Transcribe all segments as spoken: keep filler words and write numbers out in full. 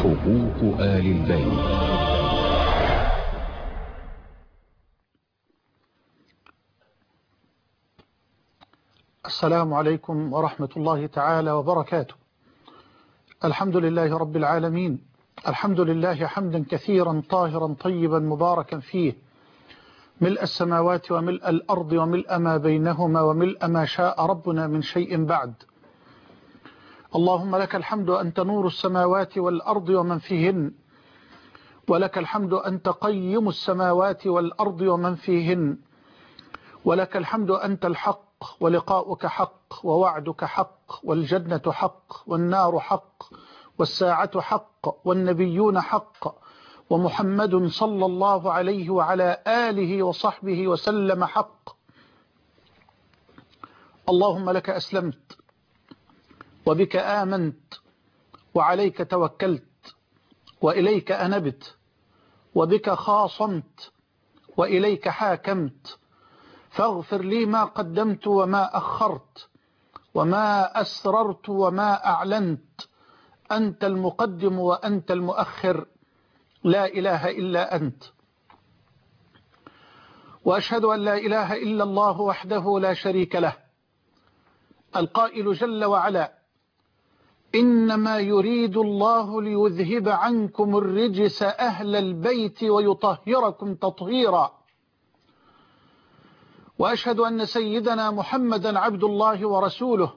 حقوق آل البيت. السلام عليكم ورحمة الله تعالى وبركاته. الحمد لله رب العالمين، الحمد لله حمدا كثيرا طاهرا طيبا مباركا فيه، ملء السماوات وملء الأرض وملء ما بينهما وملء ما شاء ربنا من شيء بعد. اللهم لك الحمد أنت نور السماوات والأرض ومن فيهن، ولك الحمد أنت قيم السماوات والأرض ومن فيهن، ولك الحمد أنت الحق ولقاؤك حق ووعدك حق والجنة حق والنار حق والساعة حق والنبيون حق ومحمد صلى الله عليه وعلى آله وصحبه وسلم حق. اللهم لك أسلمت وبك آمنت وعليك توكلت وإليك أنبت وبك خاصمت وإليك حاكمت، فاغفر لي ما قدمت وما أخرت وما أسررت وما أعلنت، أنت المقدم وأنت المؤخر، لا إله إلا أنت. وأشهد أن لا إله إلا الله وحده لا شريك له، القائل جل وعلا: إنما يريد الله ليذهب عنكم الرجس أهل البيت ويطهركم تطهيرا. وأشهد أن سيدنا محمدا عبد الله ورسوله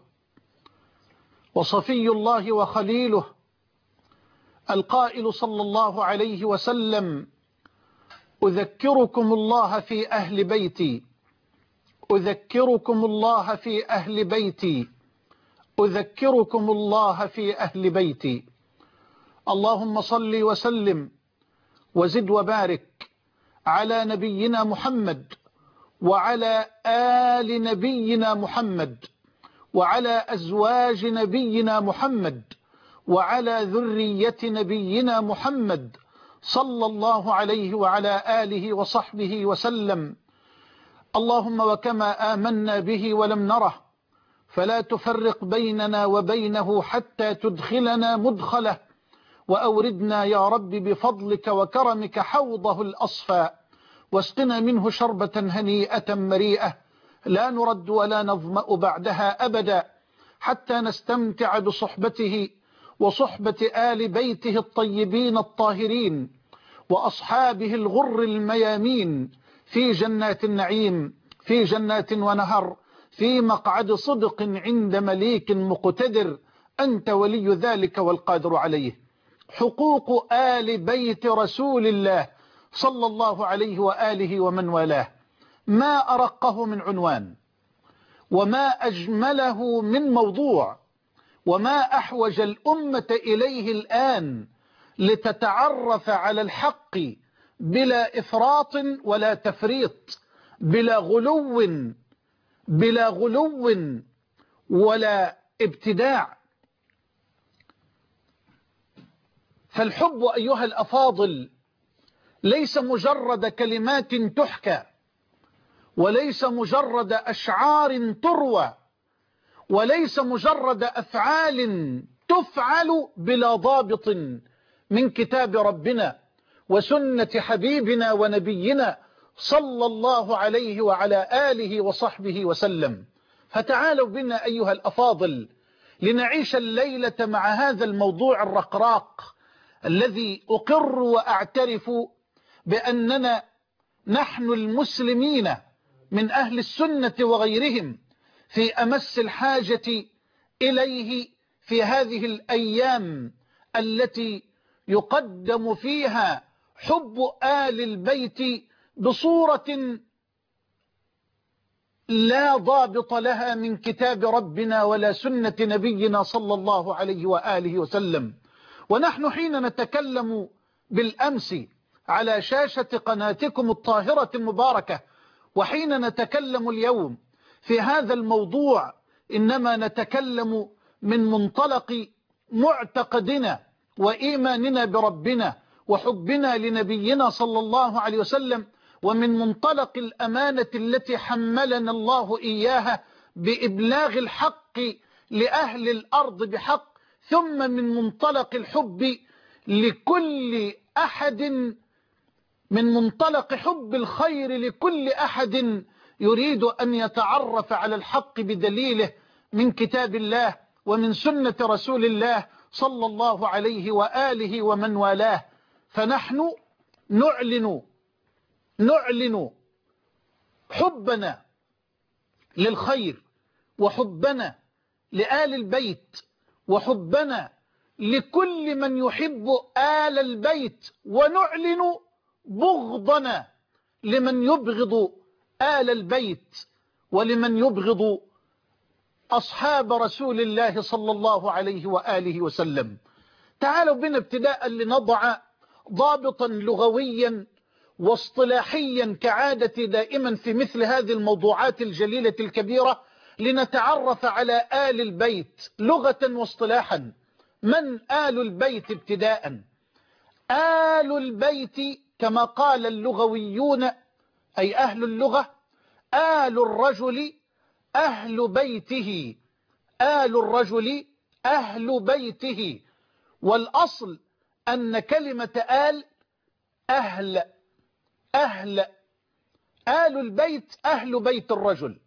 وصفي الله وخليله، القائل صلى الله عليه وسلم: أذكركم الله في أهل بيتي، أذكركم الله في أهل بيتي، أذكركم الله في أهل بيتي. اللهم صل وسلم وزد وبارك على نبينا محمد وعلى آل نبينا محمد وعلى أزواج نبينا محمد وعلى ذرية نبينا محمد صلى الله عليه وعلى آله وصحبه وسلم. اللهم وكما آمنا به ولم نره فلا تفرق بيننا وبينه حتى تدخلنا مدخله، وأوردنا يا رب بفضلك وكرمك حوضه الأصفى، واسقنا منه شربة هنيئة مريئة لا نرد ولا نظمأ بعدها أبدا، حتى نستمتع بصحبته وصحبة آل بيته الطيبين الطاهرين وأصحابه الغر الميامين في جنات النعيم، في جنات ونهر، في مقعد صدق عند مليك مقتدر، أنت ولي ذلك والقادر عليه. حقوق آل بيت رسول الله صلى الله عليه وآله ومن والاه، ما أرقه من عنوان، وما أجمله من موضوع، وما أحوج الأمة إليه الآن لتتعرف على الحق بلا إفراط ولا تفريط، بلا غلو بلا غلو ولا ابتداع. فالحب أيها الأفاضل ليس مجرد كلمات تحكى، وليس مجرد أشعار تروى، وليس مجرد أفعال تفعل بلا ضابط من كتاب ربنا وسنة حبيبنا ونبينا صلى الله عليه وعلى آله وصحبه وسلم. فتعالوا بنا أيها الأفاضل لنعيش الليلة مع هذا الموضوع الرقراق الذي أقر وأعترف بأننا نحن المسلمين من أهل السنة وغيرهم في أمس الحاجة إليه في هذه الأيام التي يقدم فيها حب آل البيت بصورة لا ضابط لها من كتاب ربنا ولا سنة نبينا صلى الله عليه وآله وسلم. ونحن حين نتكلم بالأمس على شاشة قناتكم الطاهرة المباركة، وحين نتكلم اليوم في هذا الموضوع، إنما نتكلم من منطلق معتقدنا وإيماننا بربنا وحبنا لنبينا صلى الله عليه وسلم، ومن منطلق الأمانة التي حملنا الله إياها بإبلاغ الحق لأهل الأرض بحق، ثم من منطلق الحب لكل أحد، من منطلق حب الخير لكل أحد يريد أن يتعرف على الحق بدليله من كتاب الله ومن سنة رسول الله صلى الله عليه وآله ومن والاه. فنحن نعلن نعلن حبنا للخير، وحبنا لآل البيت، وحبنا لكل من يحب آل البيت، ونعلن بغضنا لمن يبغض آل البيت ولمن يبغض أصحاب رسول الله صلى الله عليه وآله وسلم. تعالوا بنا ابتداء لنضع ضابطا لغويا واصطلاحيا كعادة دائما في مثل هذه الموضوعات الجليلة الكبيرة، لنتعرف على آل البيت لغة واصطلاحا. من آل البيت ابتداء؟ آل البيت كما قال اللغويون أي أهل اللغة: آل الرجل أهل بيته، آل الرجل أهل بيته. والأصل أن كلمة آل أهل أهل آل البيت أهل بيت الرجل،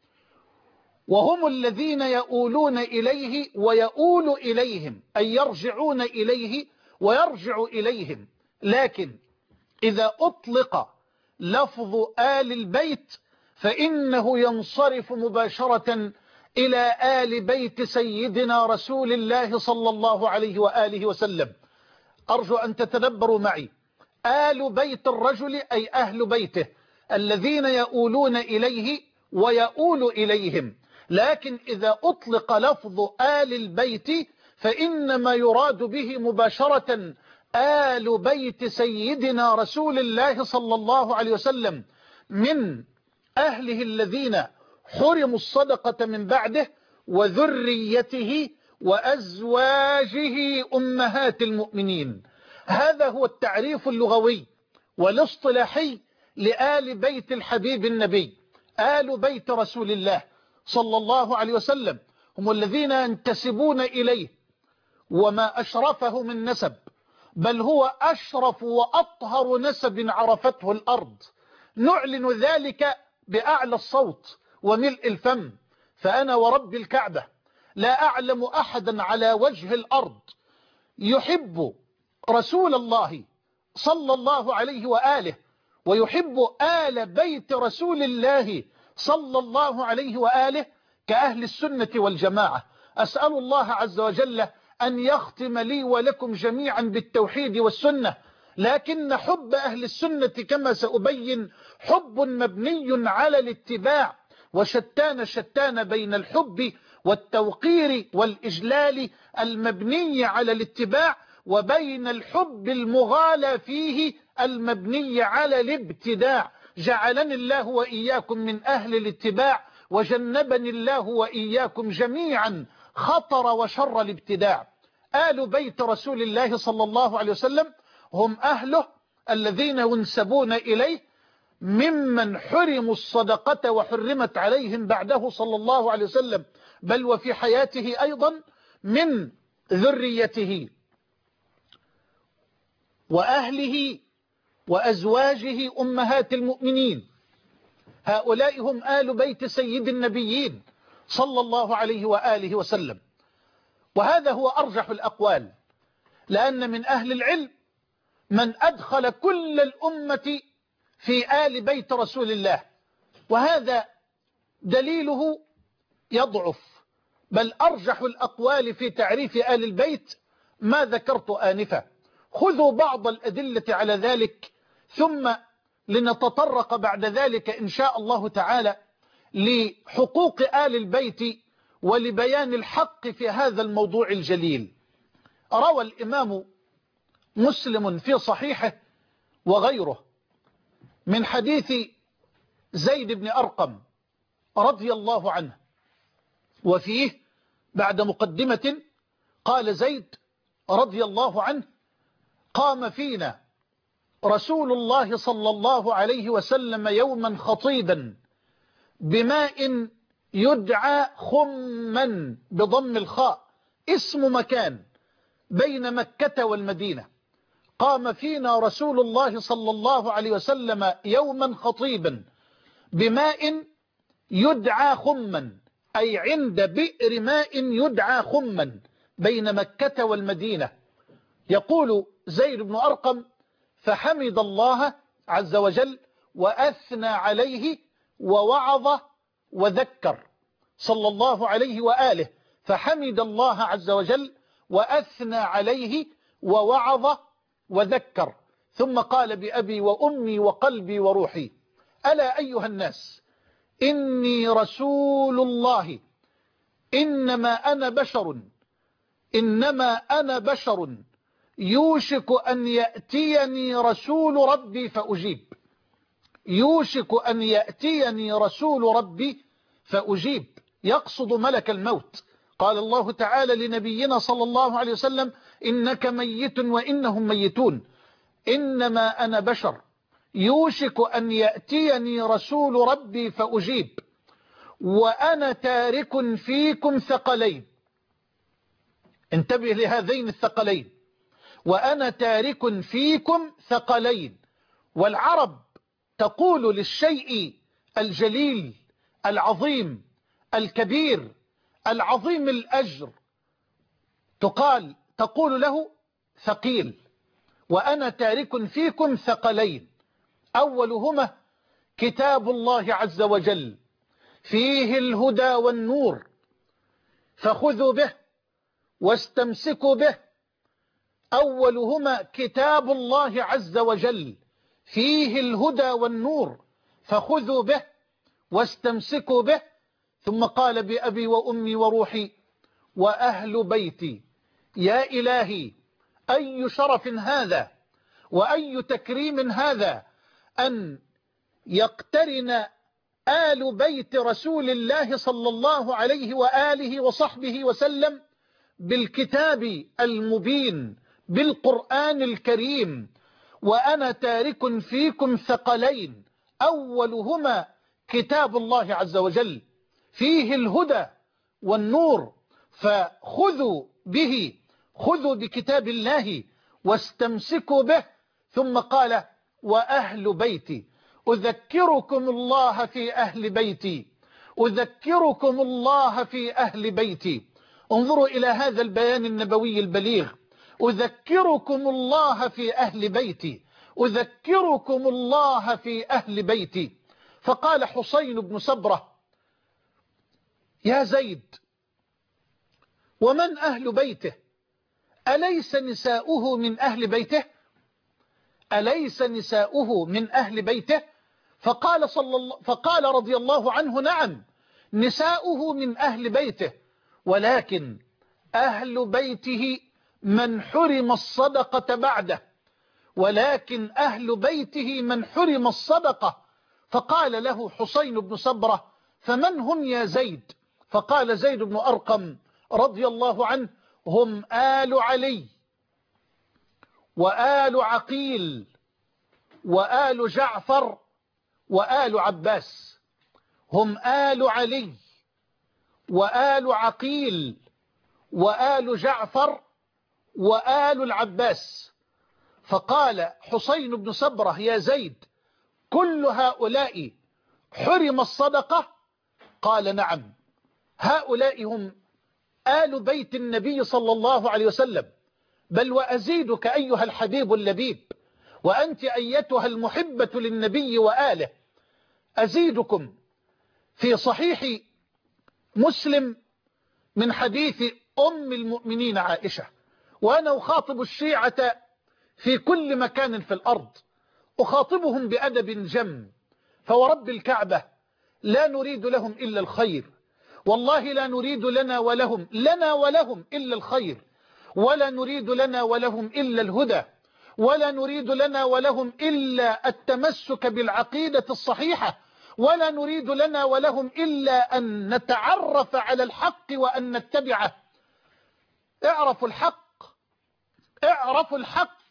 وهم الذين يؤولون إليه ويؤول إليهم، أي يرجعون إليه ويرجع إليهم. لكن إذا أطلق لفظ آل البيت فإنه ينصرف مباشرة إلى آل بيت سيدنا رسول الله صلى الله عليه وآله وسلم. أرجو أن تتدبروا معي. آل بيت الرجل أي أهل بيته الذين يؤولون إليه ويؤول إليهم. لكن إذا أطلق لفظ آل البيت فإنما يراد به مباشرة آل بيت سيدنا رسول الله صلى الله عليه وسلم، من أهله الذين حرموا الصدقة من بعده، وذريته وأزواجه أمهات المؤمنين. هذا هو التعريف اللغوي والاصطلاحي لآل بيت الحبيب النبي. آل بيت رسول الله صلى الله عليه وسلم هم الذين ينتسبون إليه، وما أشرفه من نسب، بل هو أشرف وأطهر نسب عرفته الأرض. نعلن ذلك بأعلى الصوت وملء الفم. فأنا ورب الكعبة لا أعلم أحدا على وجه الأرض يحب رسول الله صلى الله عليه وآله ويحب آل بيت رسول الله صلى الله عليه وآله كأهل السنة والجماعة. أسأل الله عز وجل أن يختم لي ولكم جميعا بالتوحيد والسنة. لكن حب أهل السنة كما سأبين حب مبني على الاتباع، وشتان شتان بين الحب والتوقير والإجلال المبني على الاتباع، وبين الحب المغالى فيه المبني على الابتداع. جعلني الله وإياكم من أهل الاتباع، وجنبني الله وإياكم جميعا خطر وشر الابتداع. آل بيت رسول الله صلى الله عليه وسلم هم أهله الذين ينسبون إليه، ممن حرموا الصدقة وحرمت عليهم بعده صلى الله عليه وسلم، بل وفي حياته أيضا، من ذريته وأهله وأزواجه أمهات المؤمنين. هؤلاء هم آل بيت سيد النبيين صلى الله عليه وآله وسلم. وهذا هو أرجح الأقوال، لأن من أهل العلم من أدخل كل الأمة في آل بيت رسول الله، وهذا دليله يضعف. بل أرجح الأقوال في تعريف آل البيت ما ذكرت آنفا. خذوا بعض الأدلة على ذلك، ثم لنتطرق بعد ذلك إن شاء الله تعالى لحقوق آل البيت ولبيان الحق في هذا الموضوع الجليل. روى الإمام مسلم في صحيحه وغيره من حديث زيد بن أرقم رضي الله عنه، وفيه بعد مقدمة قال زيد رضي الله عنه: قام فينا رسول الله صلى الله عليه وسلم يوما خطيبا بماء يدعى خما بضم الخاء، اسم مكان بين مكة والمدينة. قام فينا رسول الله صلى الله عليه وسلم يوما خطيبا بماء يدعى خما، أي عند بئر ماء يدعى خما بين مكة والمدينة. يقول زيد بن أرقم: فحمد الله عز وجل وأثنى عليه ووعظ وذكر، صلى الله عليه وآله، فحمد الله عز وجل وأثنى عليه ووعظ وذكر، ثم قال: بأبي وأمي وقلبي وروحي، ألا أيها الناس إني رسول الله، إنما أنا بشر إنما أنا بشر يوشك أن يأتيني رسول ربي فأجيب يوشك أن يأتيني رسول ربي فأجيب يقصد ملك الموت. قال الله تعالى لنبينا صلى الله عليه وسلم: إنك ميت وإنهم ميتون، إنما أنا بشر يوشك أن يأتيني رسول ربي فأجيب، وأنا تارك فيكم ثقلين. انتبه لهذين الثقلين: وأنا تارك فيكم ثقلين. والعرب تقول للشيء الجليل العظيم الكبير العظيم الأجر تقال تقول له ثقيل. وأنا تارك فيكم ثقلين، أولهما كتاب الله عز وجل فيه الهدى والنور، فخذوا به واستمسكوا به. أولهما كتاب الله عز وجل فيه الهدى والنور، فخذوا به واستمسكوا به. ثم قال: بأبي وأمي وروحي وأهل بيتي. يا إلهي، أي شرف هذا وأي تكريم هذا أن يقترن آل بيت رسول الله صلى الله عليه وآله وصحبه وسلم بالكتاب المبين بالقرآن الكريم. وأنا تارك فيكم ثقلين، أولهما كتاب الله عز وجل فيه الهدى والنور، فخذوا به خذوا بكتاب الله واستمسكوا به. ثم قال: وأهل بيتي. أذكركم الله في أهل بيتي أذكركم الله في أهل بيتي. انظروا إلى هذا البيان النبوي البليغ: أذكركم الله في أهل بيتي أذكركم الله في أهل بيتي. فقال حسين بن سبرة: يا زيد، ومن أهل بيته؟ أليس نساؤه من أهل بيته؟ أليس نساؤه من أهل بيته؟ فقال, صلى الله فقال رضي الله عنه: نعم، نساؤه من أهل بيته، ولكن أهل بيته من حرم الصدقة بعده ولكن أهل بيته من حرم الصدقة. فقال له حسين بن سبرة: فمن هم يا زيد؟ فقال زيد بن أرقم رضي الله عنه: هم آل علي وآل عقيل وآل جعفر وآل عباس. هم آل علي وآل عقيل وآل جعفر وآل العباس. فقال حسين بن سبرة: يا زيد، كل هؤلاء حرم الصدقة؟ قال: نعم، هؤلاء هم آل بيت النبي صلى الله عليه وسلم. بل وأزيدك أيها الحبيب اللبيب، وأنت أيتها المحبة للنبي وآله، أزيدكم في صحيح مسلم من حديث أم المؤمنين عائشة. وأنا أخاطب الشيعة في كل مكان في الأرض، أخاطبهم بأدب جم، فورب الكعبة لا نريد لهم إلا الخير، والله لا نريد لنا ولهم لنا ولهم إلا الخير، ولا نريد لنا ولهم إلا الهدى، ولا نريد لنا ولهم إلا التمسك بالعقيدة الصحيحة، ولا نريد لنا ولهم إلا أن نتعرف على الحق وأن نتبعه. اعرفوا الحق اعرفوا الحق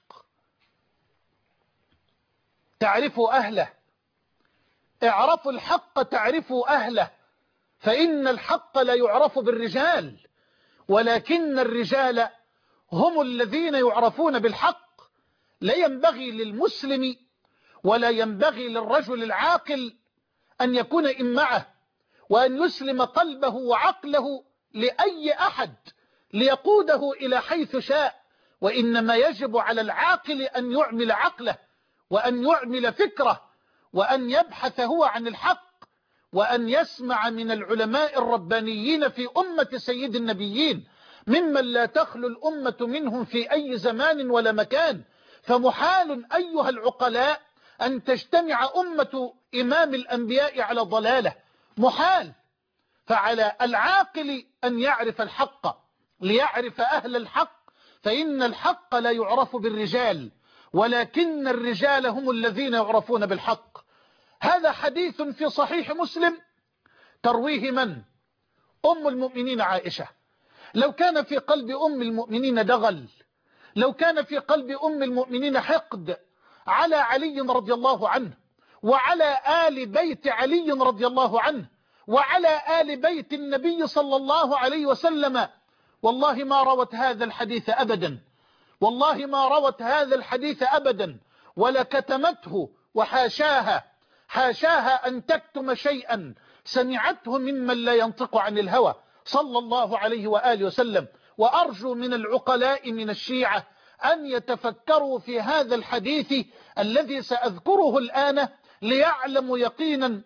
تعرفوا أهله اعرفوا الحق تعرفوا أهله. فإن الحق لا يعرف بالرجال، ولكن الرجال هم الذين يعرفون بالحق. لا ينبغي للمسلم ولا ينبغي للرجل العاقل أن يكون إمعه وأن يسلم قلبه وعقله لأي أحد ليقوده إلى حيث شاء، وإنما يجب على العاقل أن يعمل عقله وأن يعمل فكره وأن يبحث هو عن الحق وأن يسمع من العلماء الربانيين في أمة سيد النبيين ممن لا تخلو الأمة منهم في أي زمان ولا مكان. فمحال أيها العقلاء أن تجتمع أمة إمام الأنبياء على ضلالة، محال. فعلى العاقل أن يعرف الحق ليعرف أهل الحق، فإن الحق لا يعرف بالرجال ولكن الرجال هم الذين يعرفون بالحق. هذا حديث في صحيح مسلم ترويه من؟ أم المؤمنين عائشة. لو كان في قلب أم المؤمنين دغل، لو كان في قلب أم المؤمنين حقد على علي رضي الله عنه وعلى آل بيت علي رضي الله عنه وعلى آل بيت النبي صلى الله عليه وسلم، والله ما روت هذا الحديث أبدا، والله ما روت هذا الحديث أبدا ولا كتمته، وحاشاها حاشاها أن تكتم شيئا سمعته ممن لا ينطق عن الهوى صلى الله عليه وآله وسلم. وأرجو من العقلاء من الشيعة أن يتفكروا في هذا الحديث الذي سأذكره الآن ليعلموا يقينا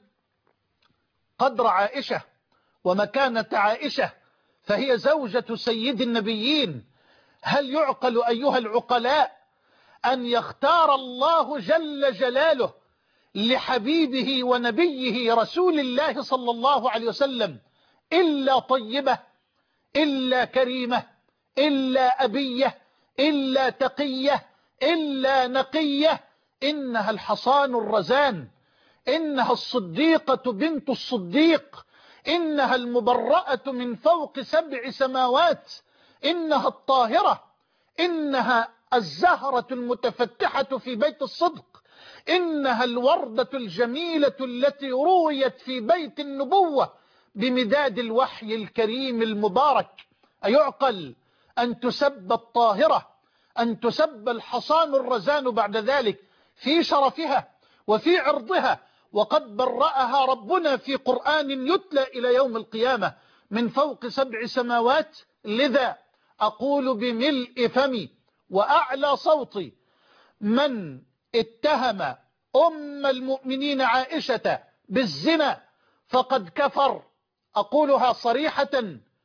قدر عائشة ومكانة عائشة، فهي زوجة سيد النبيين. هل يعقل أيها العقلاء أن يختار الله جل جلاله لحبيبه ونبيه رسول الله صلى الله عليه وسلم إلا طيبة، إلا كريمة، إلا أبية، إلا تقية، إلا نقية؟ إنها الحصان الرزان، إنها الصديقة بنت الصديق، إنها المبرأة من فوق سبع سماوات، إنها الطاهرة، إنها الزهرة المتفتحة في بيت الصدق، إنها الوردة الجميلة التي رويت في بيت النبوة بمداد الوحي الكريم المبارك. أيعقل أن تسب الطاهرة، أن تسب الحصان الرزان بعد ذلك في شرفها وفي عرضها، وقد برأها ربنا في قرآن يتلى إلى يوم القيامة من فوق سبع سماوات؟ لذا أقول بملء فمي وأعلى صوتي: من اتهم أم المؤمنين عائشة بالزنا فقد كفر. أقولها صريحة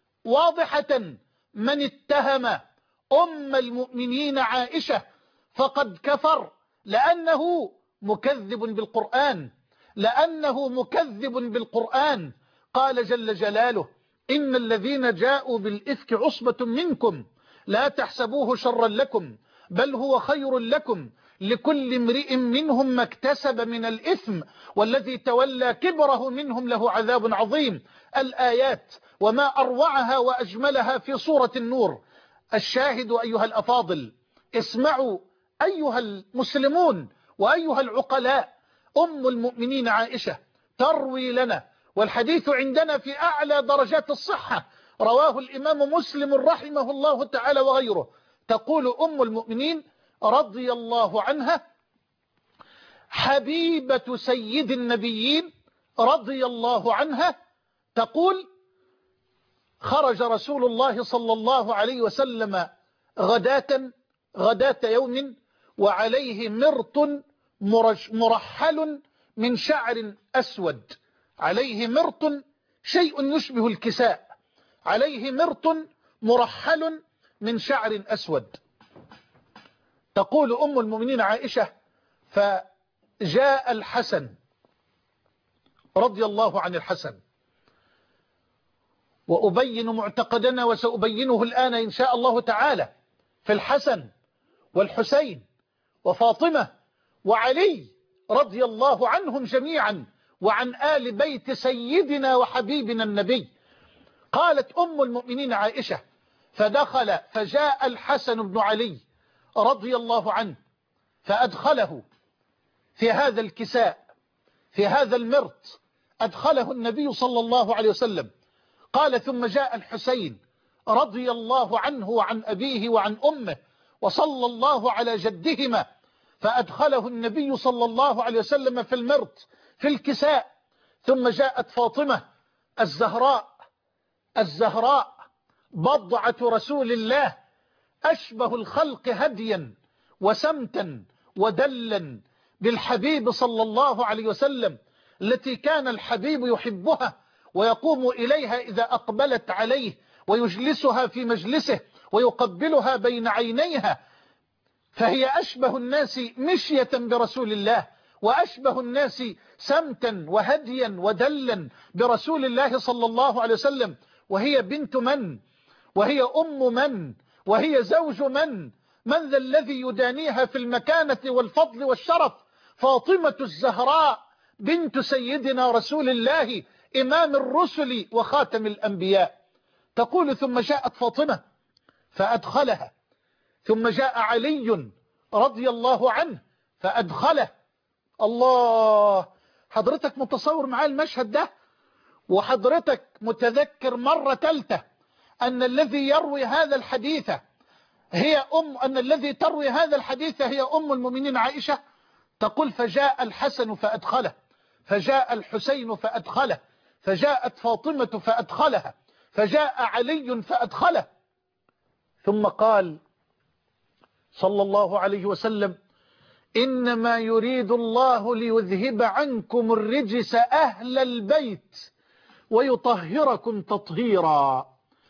واضحة: من اتهم أم المؤمنين عائشة فقد كفر، لأنه مكذب بالقرآن، لأنه مكذب بالقرآن. قال جل جلاله: إن الذين جاءوا بالإفك عصبة منكم لا تحسبوه شرا لكم بل هو خير لكم لكل امرئ منهم ما اكتسب من الإثم والذي تولى كبره منهم له عذاب عظيم. الآيات وما أروعها وأجملها في سورة النور. الشاهد أيها الأفاضل، اسمعوا أيها المسلمون وأيها العقلاء، أم المؤمنين عائشة تروي لنا، والحديث عندنا في أعلى درجات الصحة، رواه الإمام مسلم رحمه الله تعالى وغيره. تقول أم المؤمنين رضي الله عنها حبيبة سيد النبيين رضي الله عنها، تقول: خرج رسول الله صلى الله عليه وسلم غداة غداة يوم وعليه مرط مرحل من شعر أسود، عليه مرط شيء يشبه الكساء، عليه مرط مرحل من شعر أسود. تقول أم المؤمنين عائشة: فجاء الحسن رضي الله عن الحسن، وأبين معتقدنا وسأبينه الآن إن شاء الله تعالى، في الحسن والحسين وفاطمة وعلي رضي الله عنهم جميعا وعن آل بيت سيدنا وحبيبنا النبي. قالت أم المؤمنين عائشة: فدخل فجاء الحسن بن علي رضي الله عنه فأدخله في هذا الكساء، في هذا المرط، أدخله النبي صلى الله عليه وسلم. قال: ثم جاء الحسين رضي الله عنه وعن أبيه وعن أمه وصلى الله على جدهما فأدخله النبي صلى الله عليه وسلم في المرط في الكساء. ثم جاءت فاطمة الزهراء الزهراء بضعة رسول الله، أشبه الخلق هديا وسمتا ودلا بالحبيب صلى الله عليه وسلم، التي كان الحبيب يحبها ويقوم إليها إذا أقبلت عليه ويجلسها في مجلسه ويقبلها بين عينيها. فهي أشبه الناس مشية برسول الله، وأشبه الناس سمتا وهديا ودلا برسول الله صلى الله عليه وسلم. وهي بنت من؟ وهي أم من؟ وهي زوج من؟ من ذا الذي يدانيها في المكانة والفضل والشرف؟ فاطمة الزهراء بنت سيدنا رسول الله إمام الرسل وخاتم الأنبياء. تقول: ثم جاءت فاطمة فأدخلها، ثم جاء علي رضي الله عنه فأدخله. الله، حضرتك متصور معاه المشهد ده، وحضرتك متذكر مرة ثالثة أن الذي يروي هذا الحديث هي أم أن الذي تروي هذا الحديث هي أم المؤمنين عائشة. تقول: فجاء الحسن فأدخله، فجاء الحسين فأدخله، فجاءت فاطمة فأدخلها، فجاء علي فأدخله. ثم قال صلى الله عليه وسلم: إنما يريد الله ليذهب عنكم الرجس أهل البيت ويطهركم تطهيرا.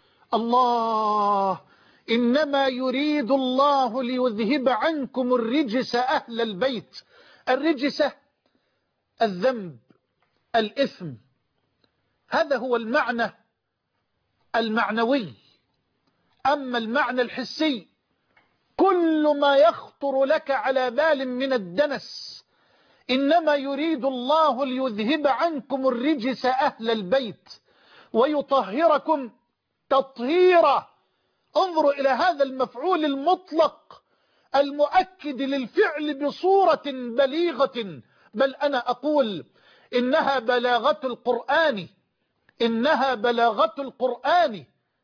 الله، إنما يريد الله ليذهب عنكم الرجس أهل البيت. الرجس الذنب، الإثم، هذا هو المعنى المعنوي. أما المعنى الحسي، كل ما يخطر لك على بال من الدنس. إنما يريد الله ليذهب عنكم الرجس أهل البيت ويطهركم تطهيرا. انظروا إلى هذا المفعول المطلق المؤكد للفعل بصورة بليغة، بل أنا أقول إنها بلاغة القرآن، إنها بلاغة القرآن،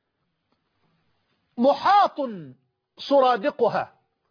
محاط سرادقها،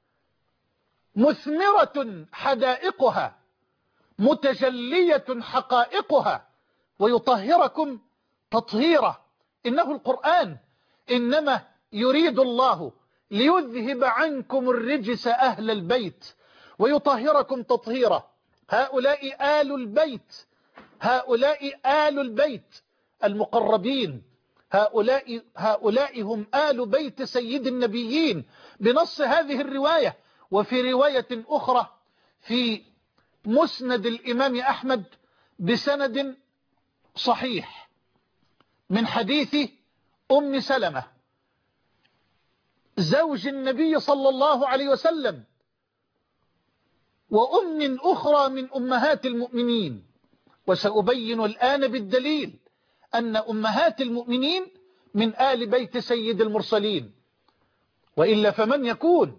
مثمرة حدائقها، متجلية حقائقها، ويطهركم تطهيرا. إنه القرآن. إنما يريد الله ليذهب عنكم الرجس أهل البيت ويطهركم تطهيرا. هؤلاء آل البيت، هؤلاء آل البيت المقربين، هؤلاء هؤلاء هم آل بيت سيد النبيين بنص هذه الرواية. وفي رواية أخرى في مسند الإمام أحمد بسند صحيح من حديث أم سلمة زوج النبي صلى الله عليه وسلم، وأم أخرى من أمهات المؤمنين. وسأبين الآن بالدليل أن أمهات المؤمنين من آل بيت سيد المرسلين، وإلا فمن يكون؟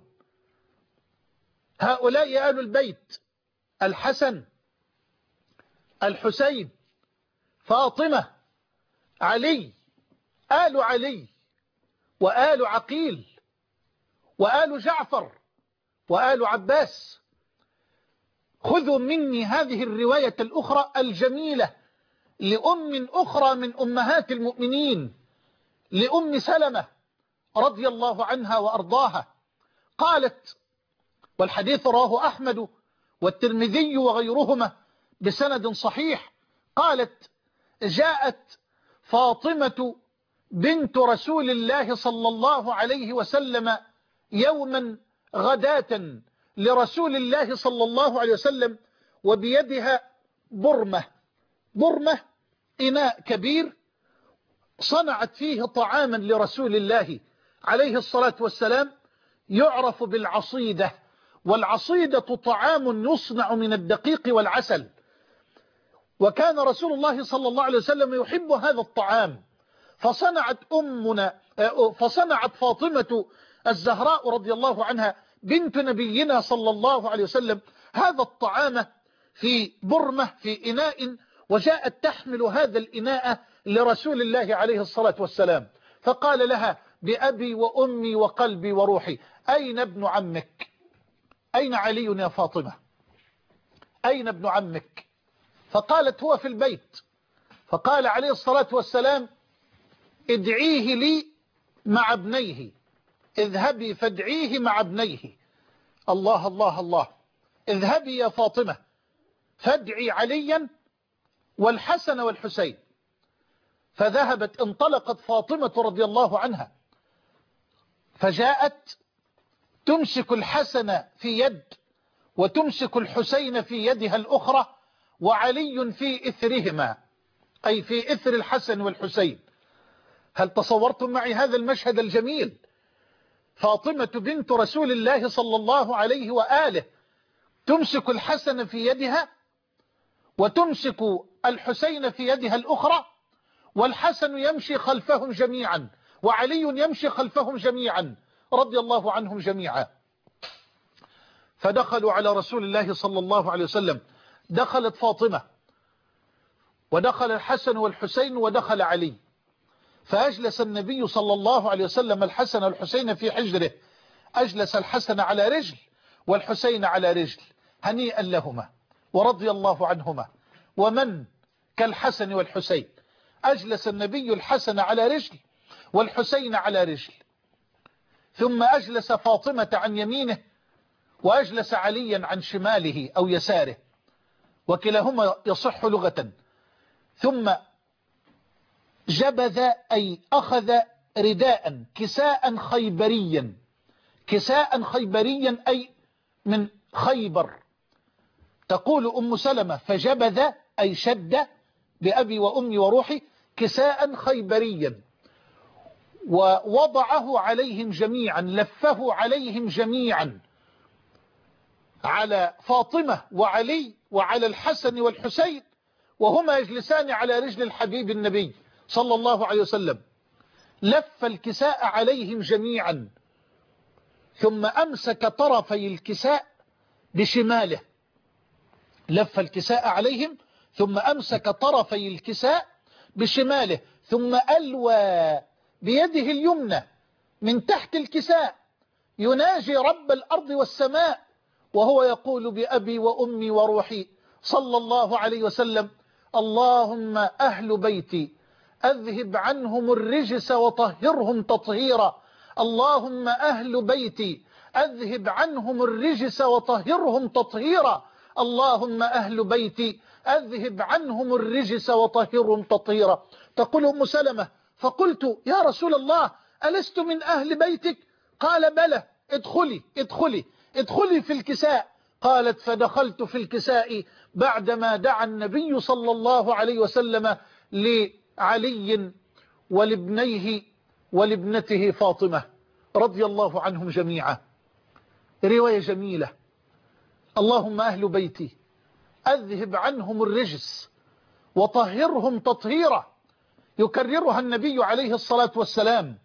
هؤلاء آل البيت: الحسن، الحسين، فاطمة، علي، آل علي، وآل عقيل، وآل جعفر، وآل عباس. خذوا مني هذه الرواية الأخرى الجميلة لأم أخرى من أمهات المؤمنين، لأم سلمة رضي الله عنها وأرضاها. قالت، والحديث رواه أحمد والترمذي وغيرهما بسند صحيح، قالت: جاءت فاطمة بنت رسول الله صلى الله عليه وسلم يوما غداة لرسول الله صلى الله عليه وسلم، وبيدها برمة. برمة إناء كبير صنعت فيه طعاما لرسول الله عليه الصلاة والسلام، يعرف بالعصيدة. والعصيدة طعام يصنع من الدقيق والعسل، وكان رسول الله صلى الله عليه وسلم يحب هذا الطعام. فصنعت أمنا فصنعت فاطمة الزهراء رضي الله عنها بنت نبينا صلى الله عليه وسلم هذا الطعام في برمة في إناء، وجاءت تحمل هذا الإناء لرسول الله عليه الصلاة والسلام. فقال لها: بأبي وأمي وقلبي وروحي، أين ابن عمك؟ أين علي يا فاطمة؟ أين ابن عمك؟ فقالت هو في البيت. فقال عليه الصلاة والسلام ادعيه لي مع ابنيه، اذهبي فادعيه مع ابنيه. الله الله الله. اذهبي يا فاطمة فادعي عليا والحسن والحسين. فذهبت، انطلقت فاطمة رضي الله عنها، فجاءت تمسك الحسن في يد وتمسك الحسين في يدها الأخرى، وعلي في إثرهما، أي في إثر الحسن والحسين. هل تصورتم معي هذا المشهد الجميل؟ فاطمة بنت رسول الله صلى الله عليه وآله تمسك الحسن في يدها وتمسك الحسين في يدها الأخرى، والحسن يمشي خلفهم جميعا وعلي يمشي خلفهم جميعا رضي الله عنهم جميعا. فدخلوا على رسول الله صلى الله عليه وسلم. دخلت فاطمة ودخل الحسن والحسين ودخل علي، فأجلس النبي صلى الله عليه وسلم الحسن والحسين في حجره. أجلس الحسن على رجل والحسين على رجل، هنيئا لهما ورضي الله عنهما، ومن كالحسن والحسين. أجلس النبي الحسن على رجل والحسين على رجل، ثم أجلس فاطمة عن يمينه وأجلس عليا عن شماله أو يساره، وكلاهما يصح لغة. ثم جبذ أي أخذ رداء كساء خيبريا، كساء خيبريا أي من خيبر. تقول أم سلمة فجبذ أي شد بأبي وأمي وروحي كساء خيبريا، ووضعه عليهم جميعا، لفه عليهم جميعا، على فاطمة وعلي وعلى الحسن والحسين، وهما يجلسان على رجل الحبيب النبي صلى الله عليه وسلم. لف الكساء عليهم جميعا، ثم أمسك طرفي الكساء بشماله. لف الكساء عليهم ثم أمسك طرفي الكساء بشماله، ثم ألوى بيده اليمنى من تحت الكساء يناجي رب الأرض والسماء، وهو يقول بأبي وأمي وروحي صلى الله عليه وسلم اللهم أهل بيتي أذهب عنهم الرجس وطهرهم تطهيرا، اللهم أهل بيتي أذهب عنهم الرجس وطهرهم تطهيرا، اللهم أهل بيتي أذهب عنهم الرجس وطهرهم تطهيرا. تقول أم سلمة فقلت يا رسول الله ألست من أهل بيتك؟ قال بلى، ادخلي ادخلي ادخلي في الكساء. قالت فدخلت في الكساء بعدما دعا النبي صلى الله عليه وسلم لعلي ولابنيه ولابنته فاطمة رضي الله عنهم جميعا. رواية جميلة. اللهم أهل بيتي أذهب عنهم الرجس وطهرهم تطهيرا، يكررها النبي عليه الصلاة والسلام.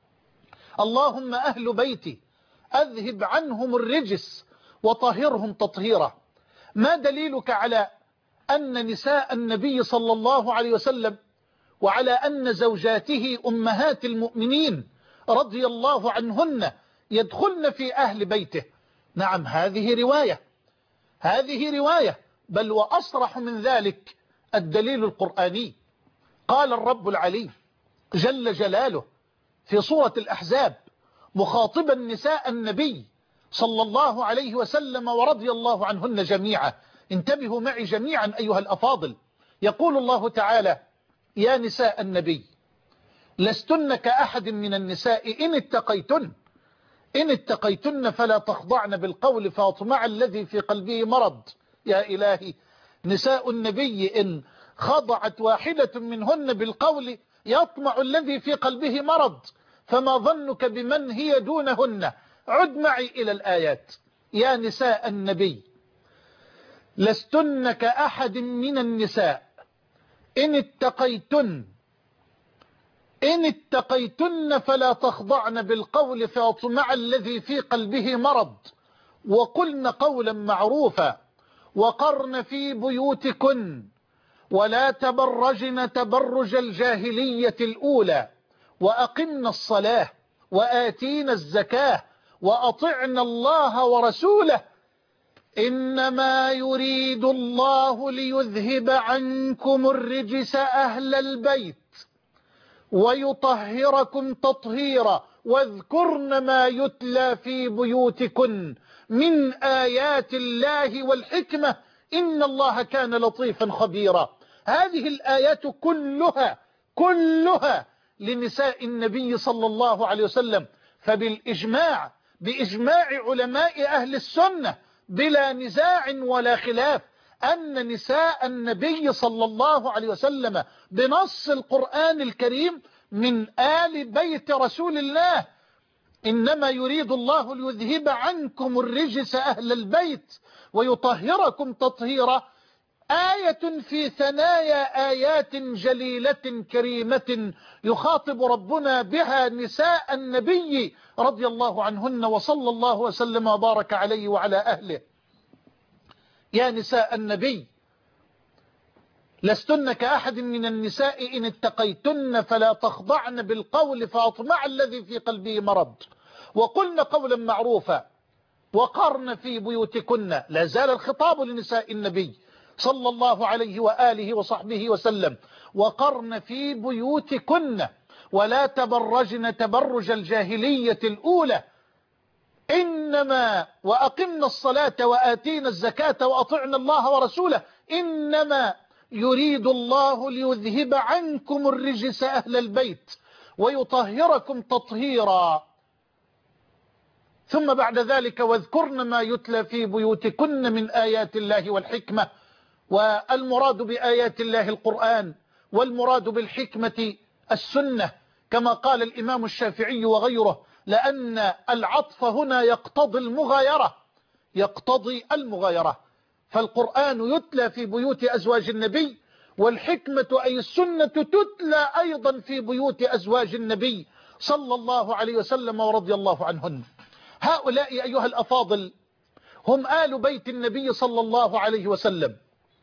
اللهم أهل بيتي أذهب عنهم الرجس وطهرهم تطهيرا. ما دليلك على أن نساء النبي صلى الله عليه وسلم وعلى أن زوجاته أمهات المؤمنين رضي الله عنهن يدخلن في أهل بيته؟ نعم، هذه رواية، هذه رواية، بل وأصرح من ذلك الدليل القرآني. قال الرب العلي جل جلاله في سورة الأحزاب مخاطبا نساء النبي صلى الله عليه وسلم ورضي الله عنهن جميعا. انتبهوا معي جميعا أيها الأفاضل. يقول الله تعالى يا نساء النبي لستن كأحد من النساء إن اتقيتن إن اتقيتن فلا تخضعن بالقول فيطمع الذي في قلبه مرض. يا إلهي، نساء النبي إن خضعت واحدة منهن بالقول يطمع الذي في قلبه مرض، فما ظنك بمن هي دونهن؟ عد معي إلى الآيات. يا نساء النبي لستن كأحد من النساء إن اتقيتن إن اتقيتن فلا تخضعن بالقول فيطمع الذي في قلبه مرض، وقلن قولا معروفا وقرن في بيوتكن ولا تبرجن تبرج الجاهلية الأولى وأقمن الصلاة وآتينا الزكاة وأطعنا الله ورسوله إنما يريد الله ليذهب عنكم الرجس أهل البيت ويطهركم تطهيرا واذكرن ما يتلى في بيوتكن من آيات الله والحكمة إن الله كان لطيفا خبيرا. هذه الآيات كلها كلها لنساء النبي صلى الله عليه وسلم، فبالإجماع بإجماع علماء أهل السنة بلا نزاع ولا خلاف أن نساء النبي صلى الله عليه وسلم بنص القرآن الكريم من آل بيت رسول الله. إنما يريد الله ليذهب عنكم الرجس أهل البيت ويطهركم تطهيرا، آية في ثنايا آيات جليلة كريمة يخاطب ربنا بها نساء النبي رضي الله عنهن وصلى الله وسلم وبارك عليه وعلى أهله. يا نساء النبي لستن كأحد من النساء إن اتقيتن فلا تخضعن بالقول فأطمع الذي في قلبه مرض وقلن قولا معروفا وقرن في بيوتكن. لا زال الخطاب لنساء النبي صلى الله عليه وآله وصحبه وسلم. وقرن في بيوتكن ولا تبرجن تبرج الجاهلية الأولى، إنما وأقمنا الصلاة وآتينا الزكاة وأطعنا الله ورسوله إنما يريد الله ليذهب عنكم الرجس أهل البيت ويطهركم تطهيرا. ثم بعد ذلك واذكرن ما يتلى في بيوتكن من آيات الله والحكمة. والمراد بآيات الله القرآن، والمراد بالحكمة السنة، كما قال الإمام الشافعي وغيره، لأن العطف هنا يقتضي المغايرة يقتضي المغايرة فالقرآن يتلى في بيوت أزواج النبي، والحكمة أي السنة تتلى أيضا في بيوت أزواج النبي صلى الله عليه وسلم ورضي الله عنهن. هؤلاء أيها الأفاضل هم آل بيت النبي صلى الله عليه وسلم.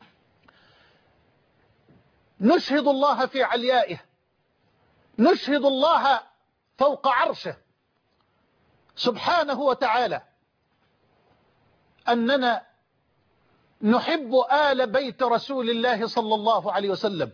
نشهد الله في عليائه، نشهد الله فوق عرشه سبحانه وتعالى أننا نحب آل بيت رسول الله صلى الله عليه وسلم،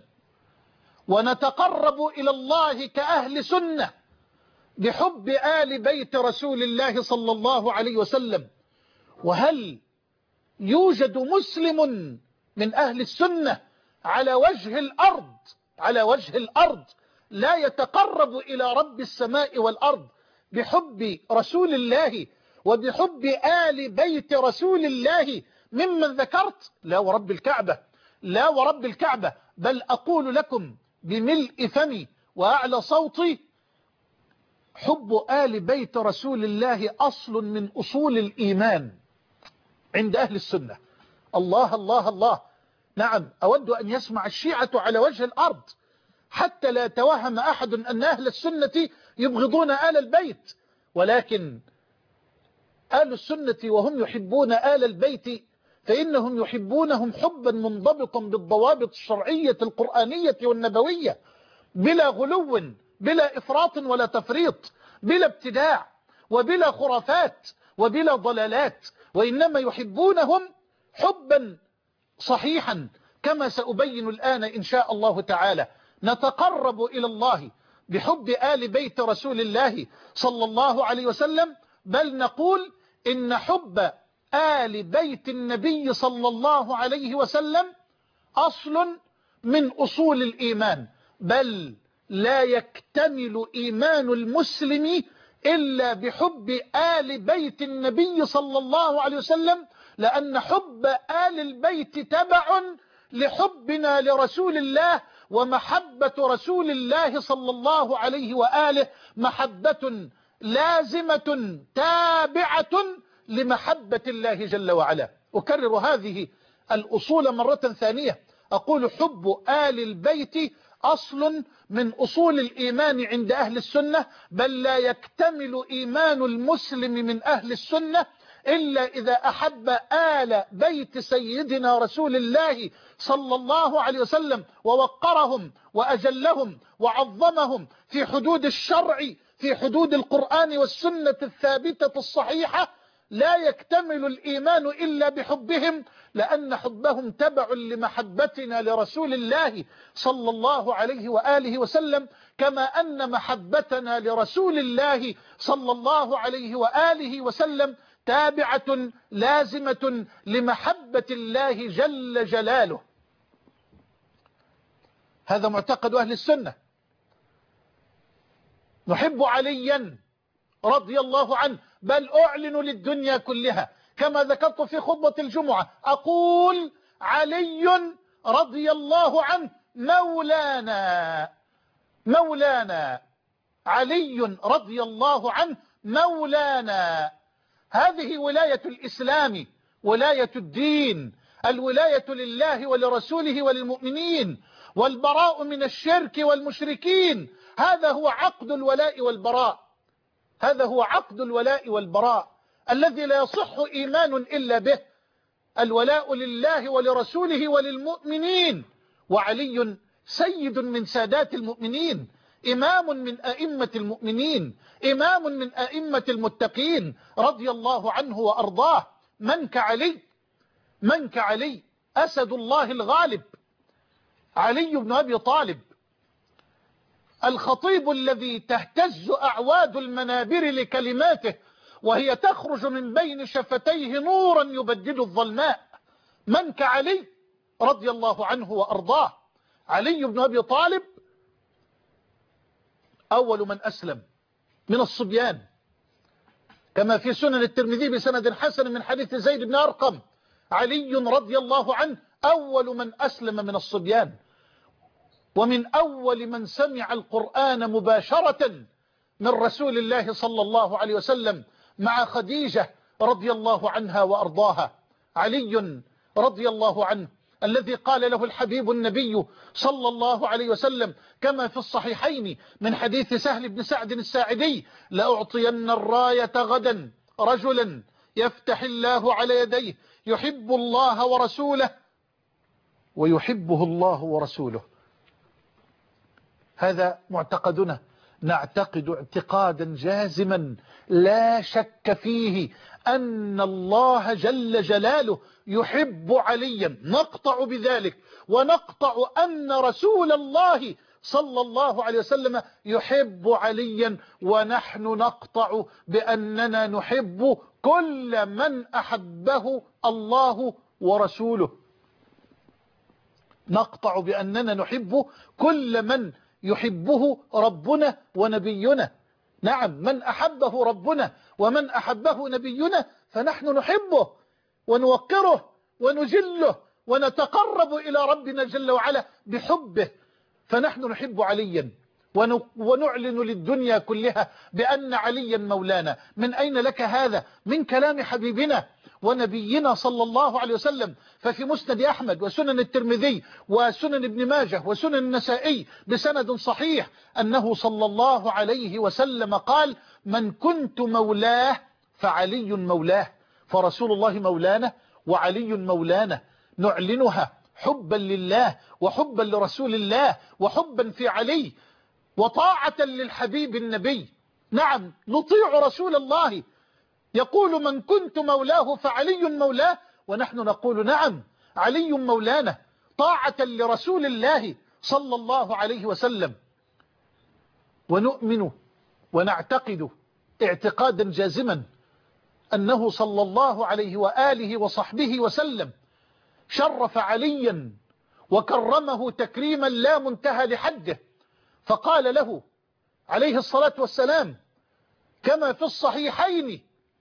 ونتقرب إلى الله كأهل سنة بحب آل بيت رسول الله صلى الله عليه وسلم. وهل يوجد مسلم من أهل السنة على وجه الأرض على وجه الأرض لا يتقرب إلى رب السماء والأرض بحب رسول الله وبحب آل بيت رسول الله ممن ذكرت؟ لا ورب الكعبة، لا ورب الكعبة. بل أقول لكم بملء فمي وأعلى صوتي: حب آل بيت رسول الله أصل من أصول الإيمان عند أهل السنة. الله الله الله. نعم، أود أن يسمع الشيعة على وجه الأرض حتى لا يتوهم أحد أن أهل السنة يبغضون آل البيت، ولكن آل السنة وهم يحبون آل البيت فإنهم يحبونهم حبا منضبطا بالضوابط الشرعية القرآنية والنبوية، بلا غلو، بلا إفراط ولا تفريط، بلا ابتداع وبلا خرافات وبلا ضلالات، وإنما يحبونهم حبا صحيحا كما سأبين الآن إن شاء الله تعالى. نتقرب إلى الله بحب آل بيت رسول الله صلى الله عليه وسلم، بل نقول إن حب آل بيت النبي صلى الله عليه وسلم أصل من أصول الإيمان، بل لا يكتمل إيمان المسلم إلا بحب آل بيت النبي صلى الله عليه وسلم، لأن حب آل البيت تبع لحبنا لرسول الله، ومحبة رسول الله صلى الله عليه وآله محبة لازمة تابعة لمحبة الله جل وعلا. أكرر هذه الأصول مرة ثانية، أقول حب آل البيت أصل من أصول الإيمان عند أهل السنة، بل لا يكتمل إيمان المسلم من أهل السنة إلا إذا أحب آل بيت سيدنا رسول الله صلى الله عليه وسلم ووقرهم وأجلهم وعظمهم في حدود الشرع، في حدود القرآن والسنة الثابتة الصحيحة، لا يكتمل الإيمان إلا بحبهم، لأن حبهم تبع لمحبتنا لرسول الله صلى الله عليه وآله وسلم، كما أن محبتنا لرسول الله صلى الله عليه وآله وسلم تابعة لازمة لمحبة الله جل جلاله. هذا معتقد أهل السنة. نحب عليا رضي الله عنه، بل أعلن للدنيا كلها كما ذكرت في خطبة الجمعة، أقول علي رضي الله عنه مولانا، مولانا علي رضي الله عنه مولانا. هذه ولاية الإسلام، ولاية الدين، الولاية لله ولرسوله وللمؤمنين، والبراء من الشرك والمشركين. هذا هو عقد الولاء والبراء، هذا هو عقد الولاء والبراء الذي لا يصح إيمان إلا به. الولاء لله ولرسوله وللمؤمنين، وعلي سيد من سادات المؤمنين، إمام من أئمة المؤمنين، إمام من أئمة المتقين رضي الله عنه وأرضاه. من كعلي؟ من كعلي؟ أسد الله الغالب، علي بن أبي طالب، الخطيب الذي تهتز أعواد المنابر لكلماته وهي تخرج من بين شفتيه نورا يبدد الظلماء. من كعلي رضي الله عنه وأرضاه؟ علي بن أبي طالب أول من أسلم من الصبيان، كما في سنن الترمذي بسند حسن من حديث زيد بن أرقم، علي رضي الله عنه أول من أسلم من الصبيان، ومن أول من سمع القرآن مباشرة من رسول الله صلى الله عليه وسلم مع خديجة رضي الله عنها وأرضاها. علي رضي الله عنه الذي قال له الحبيب النبي صلى الله عليه وسلم كما في الصحيحين من حديث سهل بن سعد الساعدي: لأعطين الراية غدا رجلا يفتح الله على يديه يحب الله ورسوله ويحبه الله ورسوله. هذا معتقدنا، نعتقد اعتقادا جازما لا شك فيه أن الله جل جلاله يحب عليا، نقطع بذلك، ونقطع أن رسول الله صلى الله عليه وسلم يحب عليا، ونحن نقطع بأننا نحب كل من أحبه الله ورسوله. نقطع بأننا نحب كل من يحبه ربنا ونبينا. نعم، من أحبه ربنا ومن أحبه نبينا فنحن نحبه ونوقره ونجله ونتقرب إلى ربنا جل وعلا بحبه. فنحن نحب عليا ونعلن للدنيا كلها بأن عليا مولانا. من أين لك هذا؟ من كلام حبيبنا ونبينا صلى الله عليه وسلم. ففي مسند أحمد وسنن الترمذي وسنن ابن ماجه وسنن النسائي بسند صحيح أنه صلى الله عليه وسلم قال: من كنت مولاه فعلي مولاه. فرسول الله مولانا وعلي مولانا، نعلنها حبا لله وحبا لرسول الله وحبا في علي وطاعة للحبيب النبي. نعم، نطيع رسول الله يقول: من كنت مولاه فعلي مولاه، ونحن نقول: نعم، علي مولانا، طاعة لرسول الله صلى الله عليه وسلم. ونؤمن ونعتقد اعتقادا جازما أنه صلى الله عليه وآله وصحبه وسلم شرف عليا وكرمه تكريما لا منتهى لحده، فقال له عليه الصلاة والسلام كما في الصحيحين: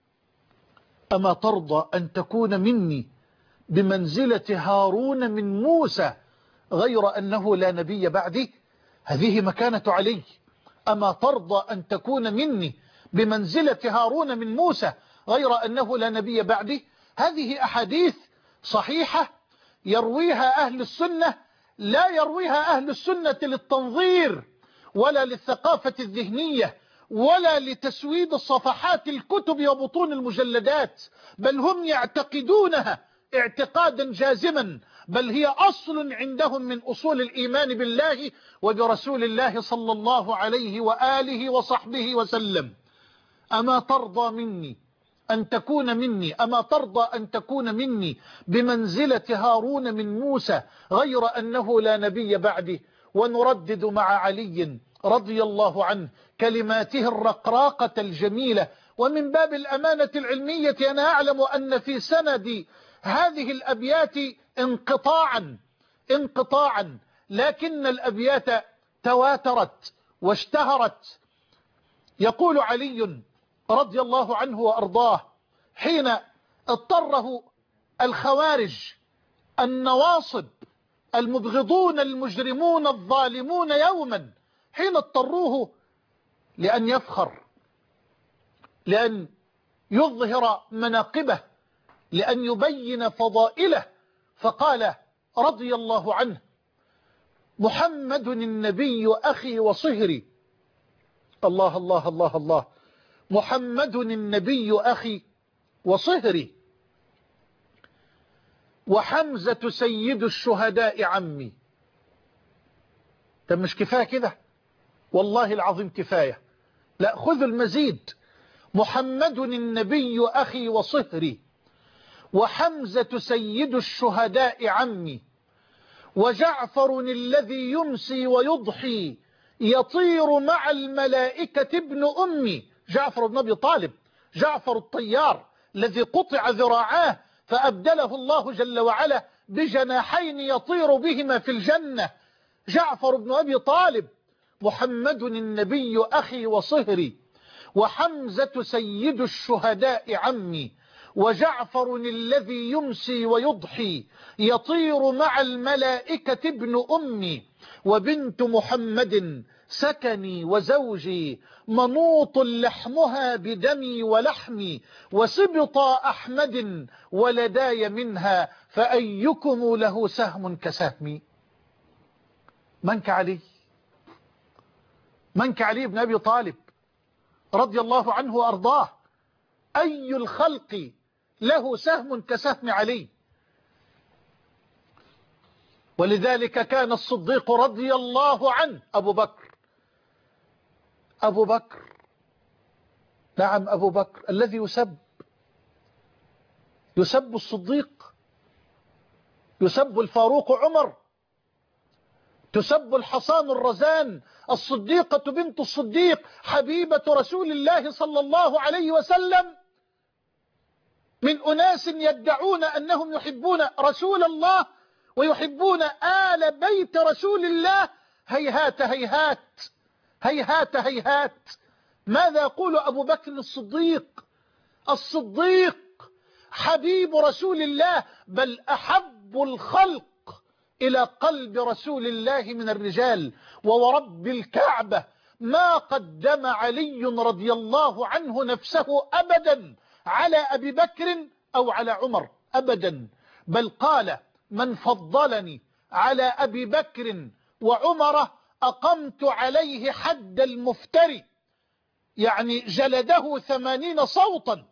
أما ترضى أن تكون مني بمنزلة هارون من موسى غير أنه لا نبي بعدي؟ هذه مكانة علي. أما ترضى أن تكون مني بمنزلة هارون من موسى غير أنه لا نبي بعدي؟ هذه أحاديث صحيحة يرويها أهل السنة، لا يرويها أهل السنة للتنظير ولا للثقافة الذهنية ولا لتسويد صفحات الكتب وبطون المجلدات، بل هم يعتقدونها اعتقادا جازما، بل هي أصل عندهم من أصول الإيمان بالله وبرسول الله صلى الله عليه وآله وصحبه وسلم. أما ترضى مني أن تكون مني أما ترضى أن تكون مني بمنزلة هارون من موسى غير أنه لا نبي بعدي. ونردد مع علي رضي الله عنه كلماته الرقراقة الجميلة. ومن باب الأمانة العلمية أنا أعلم أن في سند هذه الأبيات انقطاعا انقطاعا لكن الأبيات تواترت واشتهرت. يقول علي رضي الله عنه وأرضاه حين اضطره الخوارج النواصب المبغضون المجرمون الظالمون يوما، حين اضطروه لأن يفخر، لأن يظهر مناقبه، لأن يبين فضائله، فقال رضي الله عنه: محمد النبي أخي وصهري. الله الله الله الله، محمد النبي أخي وصهري، وحمزة سيد الشهداء عمي. طب مش كفاية كده؟ والله العظيم كفاية، لا خذوا المزيد. محمد النبي أخي وصهري، وحمزة سيد الشهداء عمي، وجعفر الذي يمسي ويضحي يطير مع الملائكة ابن أمي. جعفر بن أبي طالب، جعفر الطيار الذي قطع ذراعاه فأبدله الله جل وعلا بجناحين يطير بهما في الجنة. جعفر بن أبي طالب، محمد النبي أخي وصهري، وحمزة سيد الشهداء عمي، وجعفر الذي يمسي ويضحي يطير مع الملائكة ابن أمي، وبنت محمد سكني وزوجي منوط لحمها بدمي ولحمي، وسبط أحمد ولداي منها فأيكم له سهم كسهمي. من كعلي؟ من كعلي بن أبي طالب رضي الله عنه وأرضاه؟ أي الخلق له سهم كسهم علي؟ ولذلك كان الصديق رضي الله عنه أبو بكر أبو بكر نعم أبو بكر الذي يسب يسب الصديق، يسب الفاروق عمر، تسب الحصان الرزان الصديقة بنت الصديق حبيبة رسول الله صلى الله عليه وسلم، من أناس يدعون أنهم يحبون رسول الله ويحبون آل بيت رسول الله. هيهات هيهات هيهات هيهات. ماذا يقول أبو بكر الصديق؟ الصديق حبيب رسول الله، بل أحب الخلق إلى قلب رسول الله من الرجال. وورب الكعبة ما قدم علي رضي الله عنه نفسه أبدا على أبي بكر أو على عمر أبدا، بل قال: من فضلني على أبي بكر وعمر أقمت عليه حد المفتري، يعني جلده ثمانين صوتا.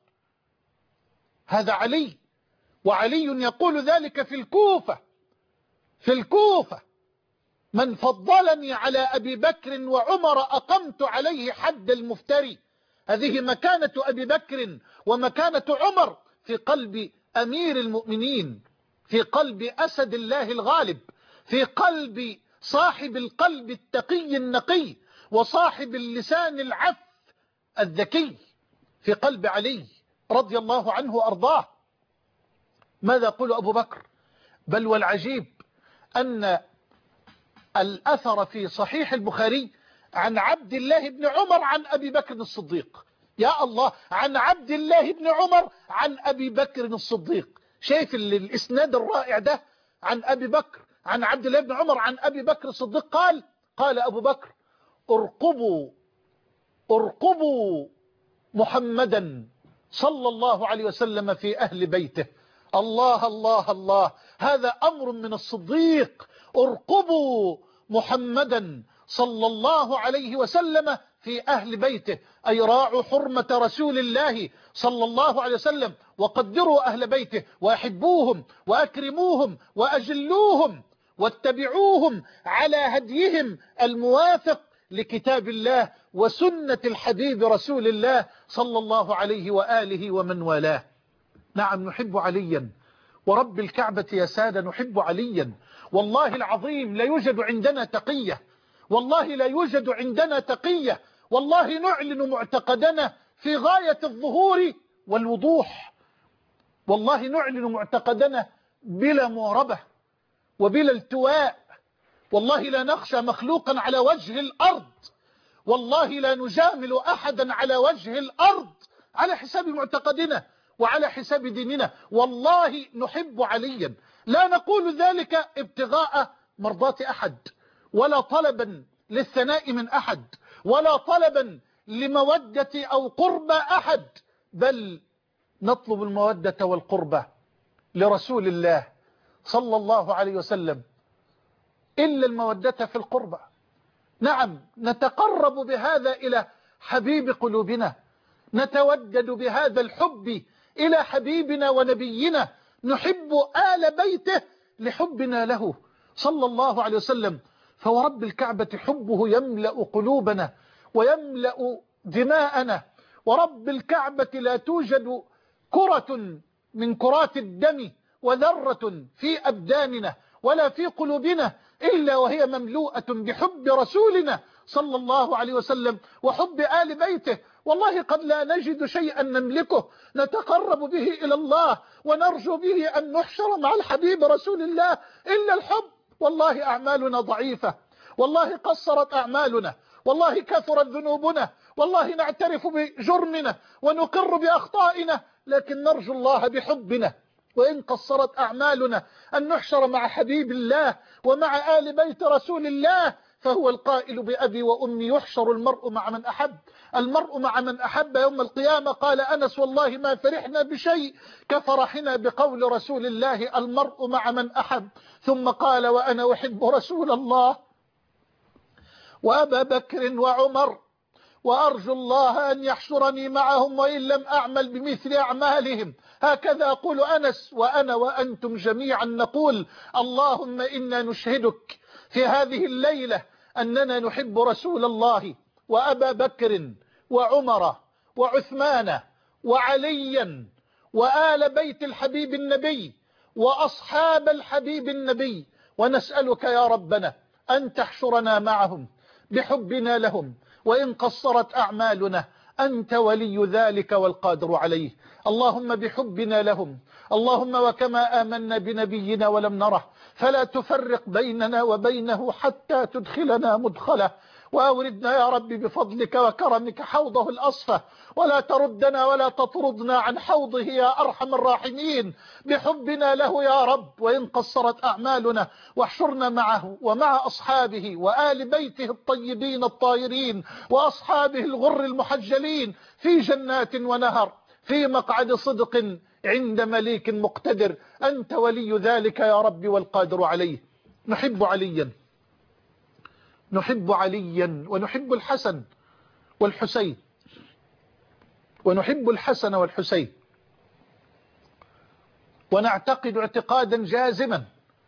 هذا علي، وعلي يقول ذلك في الكوفة في الكوفة من فضلني على أبي بكر وعمر أقمت عليه حد المفتري. هذه مكانة أبي بكر ومكانة عمر في قلب أمير المؤمنين، في قلب أسد الله الغالب، في قلب صاحب القلب التقي النقي وصاحب اللسان العف الذكي، في قلب علي رضي الله عنه وأرضاه. ماذا يقول أبو بكر؟ بل والعجيب أن الأثر في صحيح البخاري عن عبد الله بن عمر عن أبي بكر الصديق. يا الله، عن عبد الله بن عمر عن أبي بكر الصديق. شايف الإسناد الرائع ده؟ عن أبي بكر عن عبد الله بن عمر عن أبي بكر الصديق قال قال أبو بكر: ارقبوا ارقبوا محمدا صلى الله عليه وسلم في أهل بيته. الله الله الله، هذا أمر من الصديق. ارقبوا محمدا صلى الله عليه وسلم في أهل بيته، أي راعوا حرمة رسول الله صلى الله عليه وسلم، وقدروا أهل بيته وأحبوهم وأكرموهم وأجلوهم واتبعوهم على هديهم الموافق لكتاب الله وسنة الحبيب رسول الله صلى الله عليه وآله ومن والاه. نعم نحب عليا، ورب الكعبة يا سادة نحب عليا. والله العظيم لا يوجد عندنا تقية، والله لا يوجد عندنا تقية، والله نعلن معتقدنا في غاية الظهور والوضوح، والله نعلن معتقدنا بلا موربة وبلا التواء، والله لا نخشى مخلوقا على وجه الأرض، والله لا نجامل أحدا على وجه الأرض على حساب معتقدنا وعلى حساب ديننا. والله نحب عليا، لا نقول ذلك ابتغاء مرضات أحد، ولا طلبا للثناء من أحد، ولا طلبا لمودة أو قربة أحد، بل نطلب المودة والقربة لرسول الله صلى الله عليه وسلم، إلا المودة في القربة. نعم نتقرب بهذا إلى حبيب قلوبنا، نتودد بهذا الحب إلى حبيبنا ونبينا، نحب آل بيته لحبنا له صلى الله عليه وسلم. فورب الكعبة حبه يملأ قلوبنا ويملأ دماءنا، ورب الكعبة لا توجد كرة من كرات الدم وذرة في أبداننا ولا في قلوبنا إلا وهي مملوءة بحب رسولنا صلى الله عليه وسلم وحب آل بيته. والله قد لا نجد شيئا نملكه نتقرب به إلى الله ونرجو به أن نحشر مع الحبيب رسول الله إلا الحب. والله أعمالنا ضعيفة، والله قصرت أعمالنا، والله كثرت ذنوبنا، والله نعترف بجرمنا ونقر بأخطائنا، لكن نرجو الله بحبنا وإن قصرت أعمالنا أن نحشر مع حبيب الله ومع آل بيت رسول الله. فهو القائل بأبي وأمي يحشر المرء مع من أحب، المرء مع من أحب يوم القيامة. قال أنس والله ما فرحنا بشيء كفرحنا بقول رسول الله المرء مع من أحب. ثم قال وأنا أحب رسول الله وأبا بكر وعمر وأرجو الله أن يحشرني معهم وإن لم أعمل بمثل أعمالهم. هكذا أقول أنس، وأنا وأنتم جميعا نقول اللهم إنا نشهدك في هذه الليلة أننا نحب رسول الله وأبا بكر وعمر وعثمان وعليا وآل بيت الحبيب النبي وأصحاب الحبيب النبي، ونسألك يا ربنا أن تحشرنا معهم بحبنا لهم وإن قصرت أعمالنا، أنت ولي ذلك والقادر عليه. اللهم بحبنا لهم، اللهم وكما آمنا بنبينا ولم نره فلا تفرق بيننا وبينه حتى تدخلنا مدخله، وأوردنا يا رب بفضلك وكرمك حوضه الأصفى، ولا تردنا ولا تطردنا عن حوضه يا أرحم الراحمين بحبنا له يا رب وإن قصرت أعمالنا. واحشرنا معه ومع أصحابه وآل بيته الطيبين الطاهرين وأصحابه الغر المحجلين في جنات ونهر في مقعد صدق عند مليك مقتدر، أنت ولي ذلك يا رب والقادر عليه. نحب عليا، نحب عليا ونحب الحسن والحسين، ونحب الحسن والحسين، ونعتقد اعتقادا جازما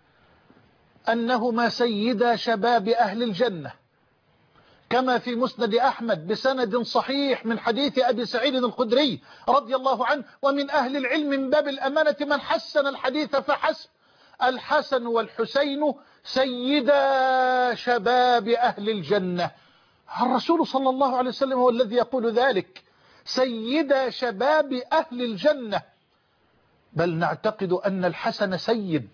أنهما سيدا شباب أهل الجنة، كما في مسند أحمد بسند صحيح من حديث أبي سعيد الخدري رضي الله عنه. ومن أهل العلم من باب الأمانة من حسن الحديث فحسب، الحسن والحسين سيدا شباب أهل الجنة. الرسول صلى الله عليه وسلم هو الذي يقول ذلك، سيدا شباب أهل الجنة. بل نعتقد أن الحسن سيد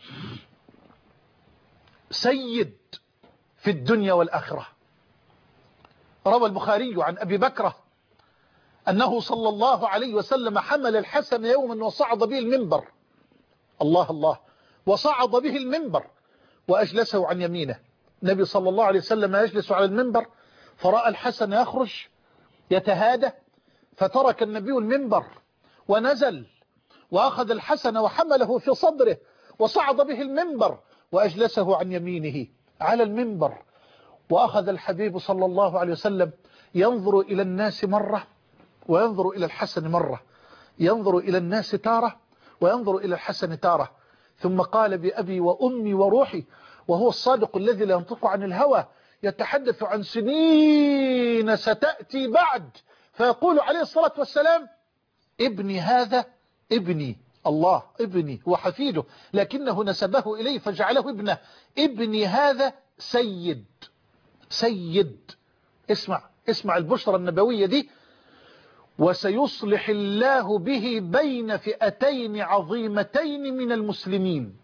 سيد في الدنيا والآخرة. روى البخاري عن أبي بكرة أنه صلى الله عليه وسلم حمل الحسن يوما وصعد به المنبر، الله الله، وصعد به المنبر وأجلسه عن يمينه. النبي صلى الله عليه وسلم يجلس على المنبر فرأى الحسن يخرج يتهادى، فترك النبي المنبر ونزل وأخذ الحسن وحمله في صدره وصعد به المنبر وأجلسه عن يمينه على المنبر. وأخذ الحبيب صلى الله عليه وسلم ينظر إلى الناس مرة وينظر إلى الحسن مرة، ينظر إلى الناس تارة وينظر إلى الحسن تارة، ثم قال بأبي وأمي وروحي، وهو الصادق الذي لا ينطق عن الهوى، يتحدث عن سنين ستأتي بعد، فيقول عليه الصلاة والسلام ابني هذا ابني، الله ابني هو حفيده لكنه نسبه إليه فجعله ابنه، ابني هذا سيد سيد. اسمع اسمع البشرى النبوية دي، وسيصلح الله به بين فئتين عظيمتين من المسلمين،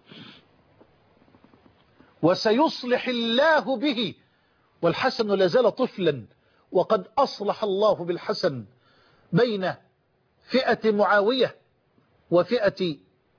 وسيصلح الله به، والحسن لا زال طفلا وقد أصلح الله بالحسن بين فئة معاوية وفئة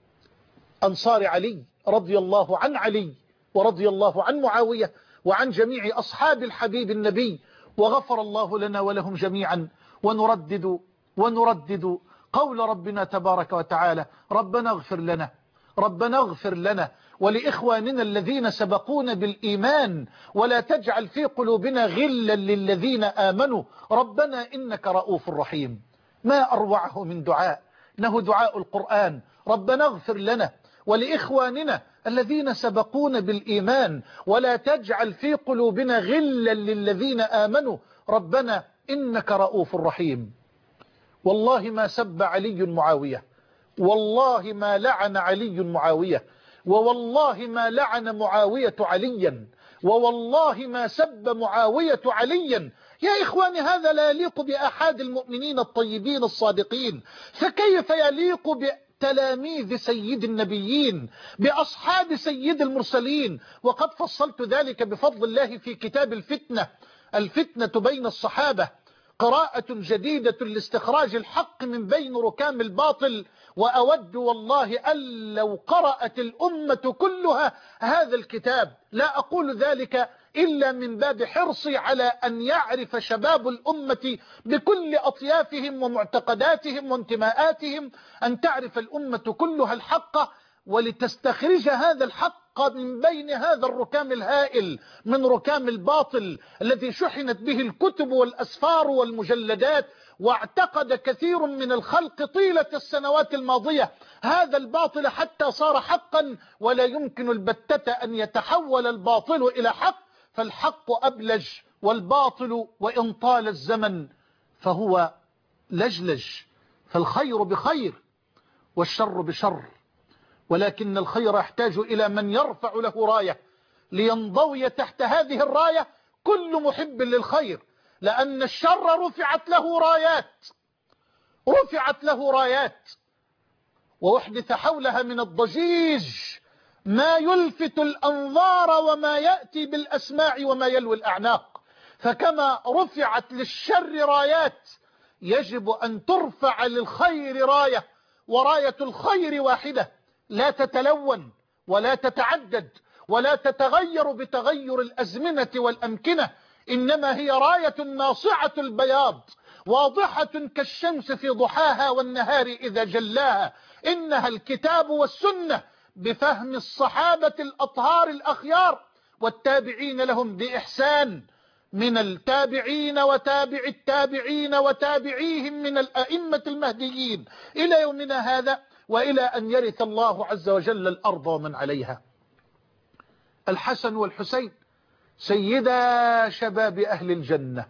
أنصار علي رضي الله عن علي ورضي الله عن معاوية وعن جميع أصحاب الحبيب النبي، وغفر الله لنا ولهم جميعا. ونردد ونردد قول ربنا تبارك وتعالى ربنا اغفر لنا ربنا اغفر لنا ولإخواننا الذين سبقونا بالإيمان ولا تجعل في قلوبنا غلا للذين آمنوا ربنا إنك رؤوف رحيم. ما أروعه من دعاء، إنه دعاء القرآن، ربنا اغفر لنا ولإخواننا الذين سبقونا بالإيمان ولا تجعل في قلوبنا غلا للذين آمنوا ربنا إنك رؤوف رحيم. والله ما سب علي معاوية، والله ما لعن علي معاوية، ووالله ما لعن معاوية عليا، ووالله ما سب معاوية عليا. يا إخواني هذا لا يليق بأحد المؤمنين الطيبين الصادقين، فكيف يليق بتلاميذ سيد النبيين بأصحاب سيد المرسلين؟ وقد فصلت ذلك بفضل الله في كتاب الفتنة الفتنة بين الصحابة، قراءة جديدة لاستخراج الحق من بين ركام الباطل. وأود والله أن لو قرأت الأمة كلها هذا الكتاب، لا أقول ذلك إلا من باب حرصي على أن يعرف شباب الأمة بكل أطيافهم ومعتقداتهم وانتماءاتهم، أن تعرف الأمة كلها الحق ولتستخرج هذا الحق من بين هذا الركام الهائل من ركام الباطل الذي شحنت به الكتب والأسفار والمجلدات. واعتقد كثير من الخلق طيلة السنوات الماضية هذا الباطل حتى صار حقا، ولا يمكن البتة أن يتحول الباطل إلى حق، فالحق أبلج والباطل وإن طال الزمن فهو لجلج، فالخير بخير والشر بشر، ولكن الخير يحتاج إلى من يرفع له راية لينضوي تحت هذه الراية كل محب للخير، لأن الشر رفعت له رايات رفعت له رايات وأحدث حولها من الضجيج ما يلفت الأنظار وما يأتي بالأسماع وما يلوي الأعناق. فكما رفعت للشر رايات يجب أن ترفع للخير راية، وراية الخير واحدة لا تتلون ولا تتعدد ولا تتغير بتغير الأزمنة والأمكنة، إنما هي راية ناصعة البياض واضحة كالشمس في ضحاها والنهار إذا جلاها، إنها الكتاب والسنة بفهم الصحابة الأطهار الأخيار والتابعين لهم بإحسان من التابعين وتابع التابعين وتابعيهم من الأئمة المهديين إلى يومنا هذا، وإلى أن يرث الله عز وجل الأرض ومن عليها. الحسن والحسين سيدا شباب أهل الجنة،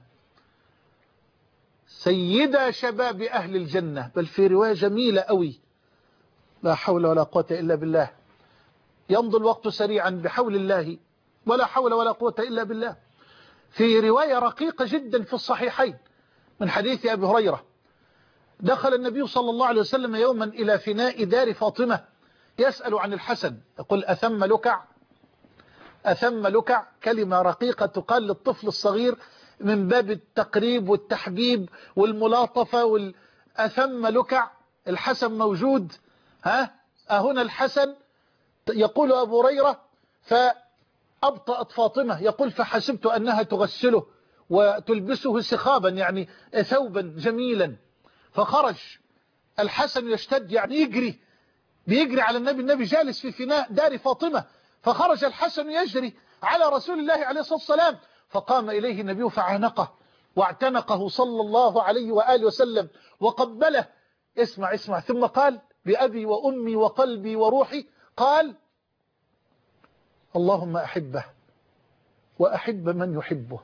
سيدا شباب أهل الجنة. بل في رواية جميلة أوي، لا حول ولا قوة إلا بالله، يمضي الوقت سريعا بحول الله ولا حول ولا قوة إلا بالله. في رواية رقيقة جدا في الصحيحين من حديث أبي هريرة، دخل النبي صلى الله عليه وسلم يوما إلى فناء دار فاطمة يسأل عن الحسن، يقول أثم لكع؟ أثم لكع كلمة رقيقة تقال للطفل الصغير من باب التقريب والتحبيب والملاطفة وال... أثم لكع؟ الحسن موجود؟ ها أهنا الحسن؟ يقول أبو هريرة فأبطأت فاطمة، يقول فحسبت أنها تغسله وتلبسه سخابا يعني ثوبا جميلا، فخرج الحسن يشتد يعني يجري بيجري على النبي، النبي جالس في فناء دار فاطمة، فخرج الحسن يجري على رسول الله عليه الصلاة والسلام، فقام إليه النبي فعانقه واعتنقه صلى الله عليه وآله وسلم وقبله. اسمع اسمع ثم قال بأبي وأمي وقلبي وروحي، قال اللهم أحبه وأحب من يحبه.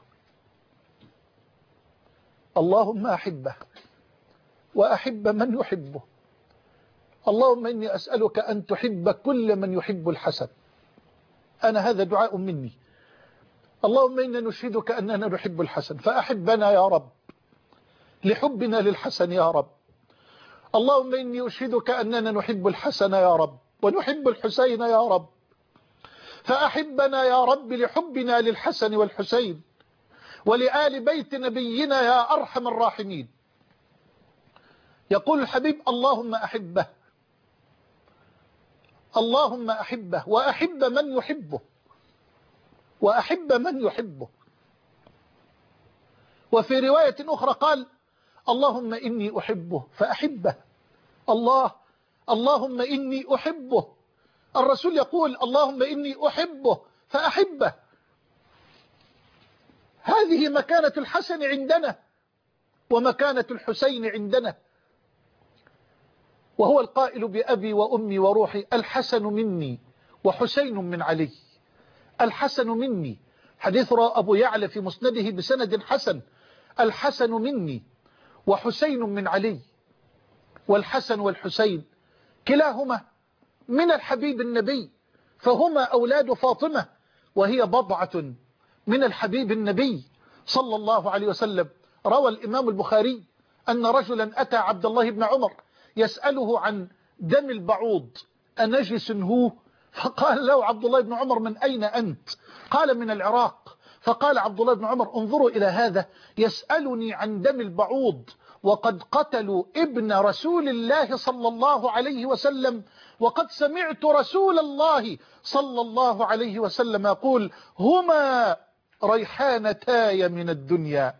اللهم أحبه وأحب من يحبه. اللهم إني أسألك أن تحب كل من يحب الحسن. أنا هذا دعاء مني. اللهم إنا نشهدك أننا نحب الحسن فأحبنا يا رب لحبنا للحسن يا رب. اللهم إني أشهدك أننا نحب الحسن يا رب ونحب الحسين يا رب فأحبنا يا رب لحبنا للحسن والحسين ولآل بيت نبينا يا أرحم الراحمين. يقول الحبيب اللهم أحبه اللهم أحبه وأحب من يحبه وأحب من يحبه. وفي رواية أخرى قال اللهم إني أحبه فأحبه. الله اللهم إني أحبه. الرسول يقول اللهم إني أحبه فأحبه. هذه مكانة الحسن عندنا ومكانة الحسين عندنا. وهو القائل بأبي وأمي وروحي الحسن مني وحسين من علي. الحسن مني، حديث رواه أبو يعلى في مسنده بسند حسن، الحسن مني وحسين من علي. والحسن والحسين كلاهما من الحبيب النبي فهما أولاد فاطمة وهي بضعة من الحبيب النبي صلى الله عليه وسلم. روى الإمام البخاري أن رجلا أتى عبد الله بن عمر يسأله عن دم البعوض أنجس هو؟ فقال له عبد الله بن عمر من أين أنت؟ قال من العراق. فقال عبد الله بن عمر انظروا إلى هذا يسألني عن دم البعوض وقد قتلوا ابن رسول الله صلى الله عليه وسلم وقد سمعت رسول الله صلى الله عليه وسلم يقول هما ريحانتاي من الدنيا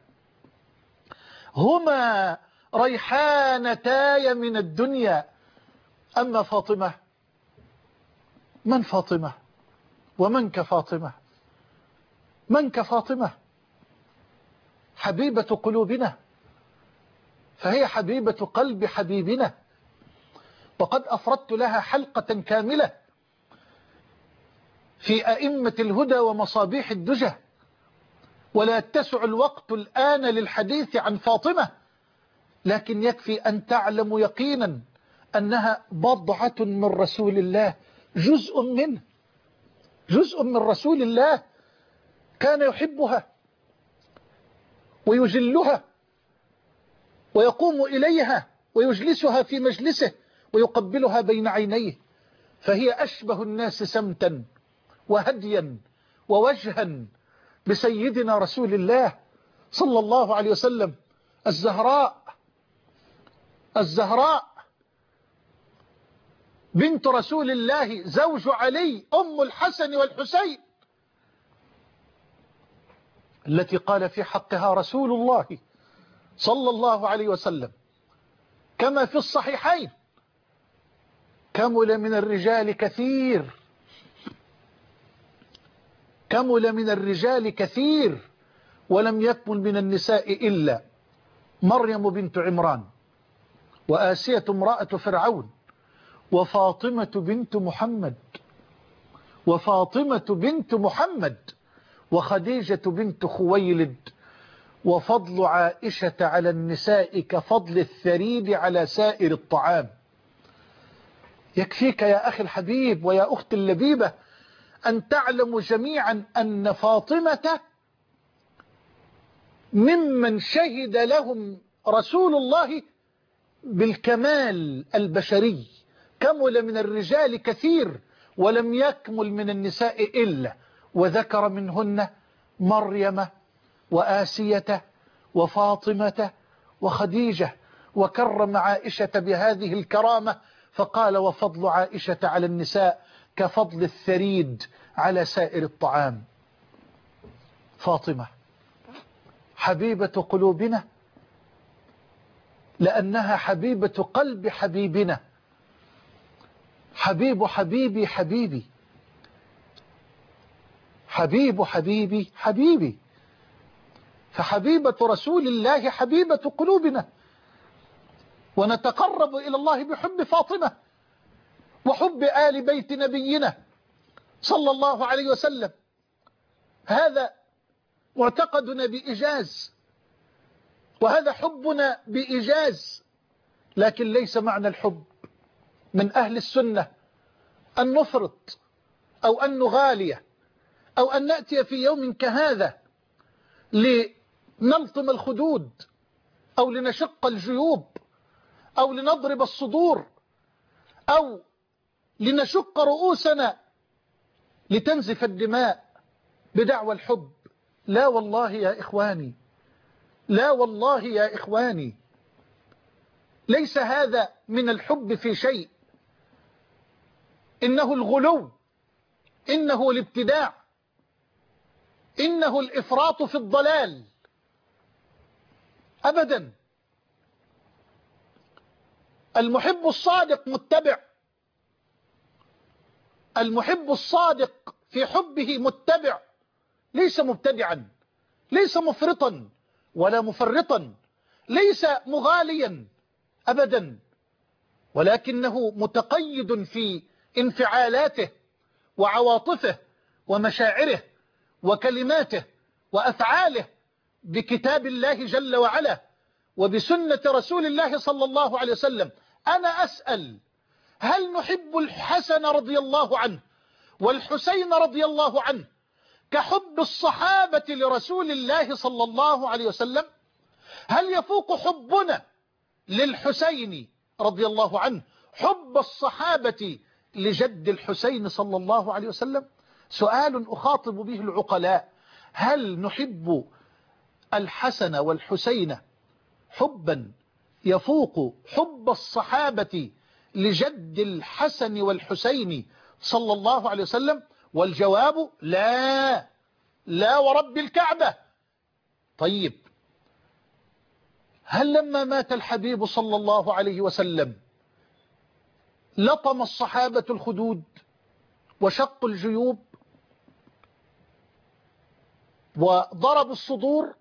هما ريحانتاي من الدنيا. أما فاطمة، من فاطمة ومن كفاطمة؟ من كفاطمة؟ حبيبة قلوبنا، فهي حبيبة قلب حبيبنا، وقد أفردت لها حلقة كاملة في أئمة الهدى ومصابيح الدجى، ولا يتسع الوقت الآن للحديث عن فاطمة، لكن يكفي أن تعلموا يقينا أنها بضعة من رسول الله، جزء منه، جزء من رسول الله، كان يحبها ويجلها ويقوم إليها ويجلسها في مجلسه ويقبلها بين عينيه، فهي أشبه الناس سمتا وهديا ووجها بسيدنا رسول الله صلى الله عليه وسلم. الزهراء الزهراء بنت رسول الله زوج علي أم الحسن والحسين، التي قال في حقها رسول الله صلى الله عليه وسلم كما في الصحيحين كمل من الرجال كثير كمل من الرجال كثير ولم يكمل من النساء إلا مريم بنت عمران وآسية امرأة فرعون وفاطمة بنت محمد وفاطمة بنت محمد وخديجة بنت خويلد. وفضل عائشة على النساء كفضل الثريد على سائر الطعام. يكفيك يا أخي الحبيب ويا أختي اللبيبة أن تعلموا جميعا أن فاطمة ممن شهد لهم رسول الله بالكمال البشري. كمل من الرجال كثير ولم يكمل من النساء إلا، وذكر منهن مريم وآسية وفاطمة وخديجة، وكرم عائشة بهذه الكرامة فقال وفضل عائشة على النساء كفضل الثريد على سائر الطعام. فاطمة حبيبة قلوبنا لأنها حبيبة قلب حبيبنا. حبيب حبيبي حبيبي حبيب حبيبي حبيبي. فحبيبة رسول الله حبيبة قلوبنا، ونتقرب إلى الله بحب فاطمة وحب آل بيت نبينا صلى الله عليه وسلم. هذا معتقدنا بإيجاز، وهذا حبنا بإيجاز، لكن ليس معنى الحب من أهل السنة أن نفرط أو أن نغالي أو أن نأتي في يوم كهذا لنلطم الخدود أو لنشق الجيوب أو لنضرب الصدور أو لنشق رؤوسنا لتنزف الدماء بدعوى الحب. لا والله يا إخواني، لا والله يا إخواني، ليس هذا من الحب في شيء. إنه الغلو، إنه الابتداع، إنه الإفراط في الضلال. أبدا. المحب الصادق متبع، المحب الصادق في حبه متبع، ليس مبتدعا، ليس مفرطا ولا مفرطا، ليس مغاليا أبدا، ولكنه متقيد في انفعالاته وعواطفه ومشاعره وكلماته وأفعاله بكتاب الله جل وعلا وبسنة رسول الله صلى الله عليه وسلم. أنا أسأل: هل نحب الحسن رضي الله عنه والحسين رضي الله عنه كحب الصحابة لرسول الله صلى الله عليه وسلم؟ هل يفوق حبنا للحسين رضي الله عنه حب الصحابة لجد الحسين صلى الله عليه وسلم؟ سؤال أخاطب به العقلاء: هل نحب الحسن والحسين حبا يفوق حب الصحابة لجد الحسن والحسين صلى الله عليه وسلم؟ والجواب لا، لا ورب الكعبة. طيب، هل لما مات الحبيب صلى الله عليه وسلم لطم الصحابة الخدود وشقوا الجيوب وضربوا الصدور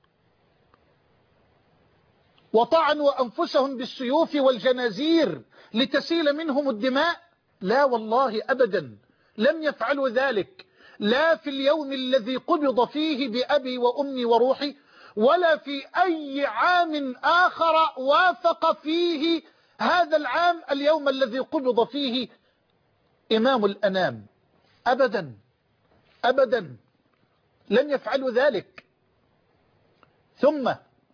وطعنوا أنفسهم بالسيوف والجنازير لتسيل منهم الدماء؟ لا والله أبدا، لم يفعلوا ذلك، لا في اليوم الذي قبض فيه بأبي وأمي وروحي، ولا في أي عام آخر وافق فيه هذا العام اليوم الذي قبض فيه إمام الأنام. أبدا أبدا، لم يفعلوا ذلك. ثم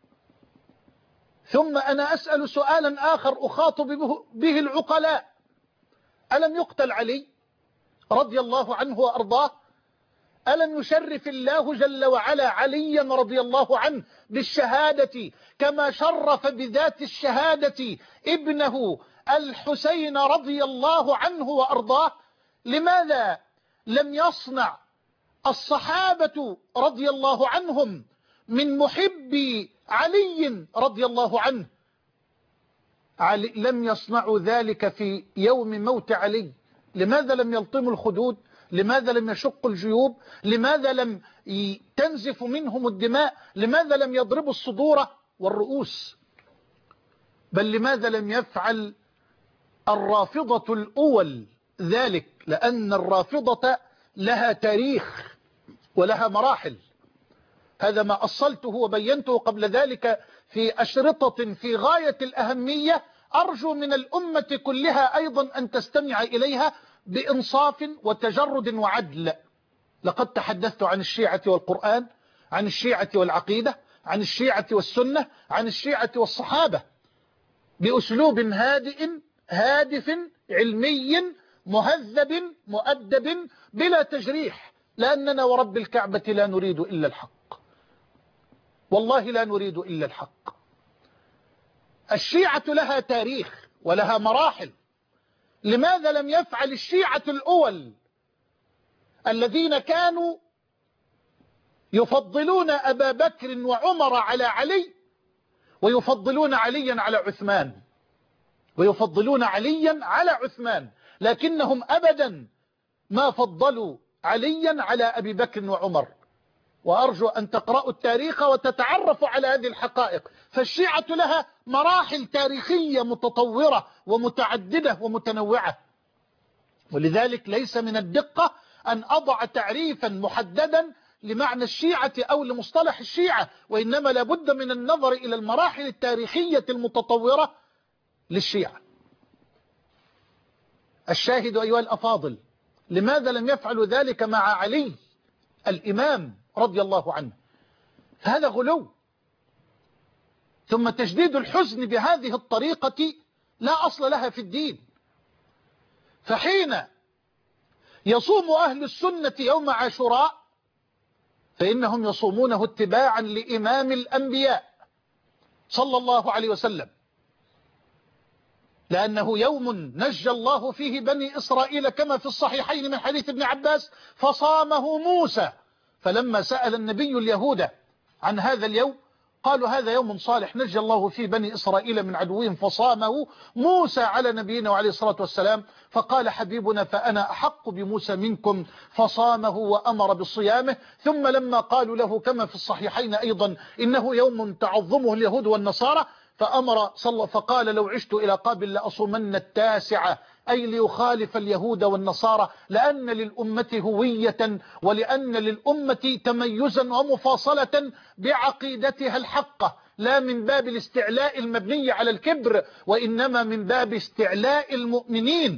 ثم أنا أسأل سؤالا آخر أخاطب به العقلاء: ألم يقتل علي رضي الله عنه وأرضاه؟ ألم يشرف الله جل وعلا عليا رضي الله عنه بالشهادة كما شرف بذات الشهادة ابنه الحسين رضي الله عنه وأرضاه؟ لماذا لم يصنع الصحابة رضي الله عنهم من محبي علي رضي الله عنه علي لم يصنعوا ذلك في يوم موت علي؟ لماذا لم يلطموا الخدود؟ لماذا لم يشقوا الجيوب؟ لماذا لم تنزف منهم الدماء؟ لماذا لم يضربوا الصدور والرؤوس؟ بل لماذا لم يفعل الرافضة الأول ذلك؟ لأن الرافضة لها تاريخ ولها مراحل، هذا ما أصلته وبينته قبل ذلك في أشرطة في غاية الأهمية، أرجو من الأمة كلها أيضا أن تستمع إليها بإنصاف وتجرد وعدل. لقد تحدثت عن الشيعة والقرآن، عن الشيعة والعقيدة، عن الشيعة والسنة، عن الشيعة والصحابة بأسلوب هادئ هادف علمي مهذب مؤدب بلا تجريح، لأننا ورب الكعبة لا نريد إلا الحق، والله لا نريد إلا الحق. الشيعة لها تاريخ ولها مراحل. لماذا لم يفعل الشيعة الأول الذين كانوا يفضلون أبا بكر وعمر على علي ويفضلون عليا على عثمان ويفضلون عليا على عثمان لكنهم أبدا ما فضلوا عليا على أبي بكر وعمر؟ وأرجو أن تقرأوا التاريخ وتتعرفوا على هذه الحقائق. فالشيعة لها مراحل تاريخية متطورة ومتعددة ومتنوعة، ولذلك ليس من الدقة أن أضع تعريفا محددا لمعنى الشيعة أو لمصطلح الشيعة، وإنما لابد من النظر إلى المراحل التاريخية المتطورة للشيعة. الشاهد أيها الأفاضل، لماذا لم يفعلوا ذلك مع علي الإمام رضي الله عنه؟ هذا غلو. ثم تجديد الحزن بهذه الطريقة لا أصل لها في الدين. فحين يصوم أهل السنة يوم عاشوراء فإنهم يصومونه اتباعا لإمام الأنبياء صلى الله عليه وسلم، لأنه يوم نجى الله فيه بني إسرائيل كما في الصحيحين من حديث ابن عباس فصامه موسى. فلما سأل النبي اليهود عن هذا اليوم قالوا هذا يوم صالح نجى الله فيه بني إسرائيل من عدوهم فصامه موسى على نبينا وعليه الصلاة والسلام. فقال حبيبنا فأنا أحق بموسى منكم فصامه وأمر بصيامه. ثم لما قالوا له كما في الصحيحين أيضا إنه يوم تعظمه اليهود والنصارى فأمر صلى فقال لو عشت إلى قابل لأصومن التاسعة، أي ليخالف اليهود والنصارى، لأن للأمة هوية ولأن للأمة تميزا ومفاصلة بعقيدتها الحقة، لا من باب الاستعلاء المبني على الكبر، وإنما من باب استعلاء المؤمنين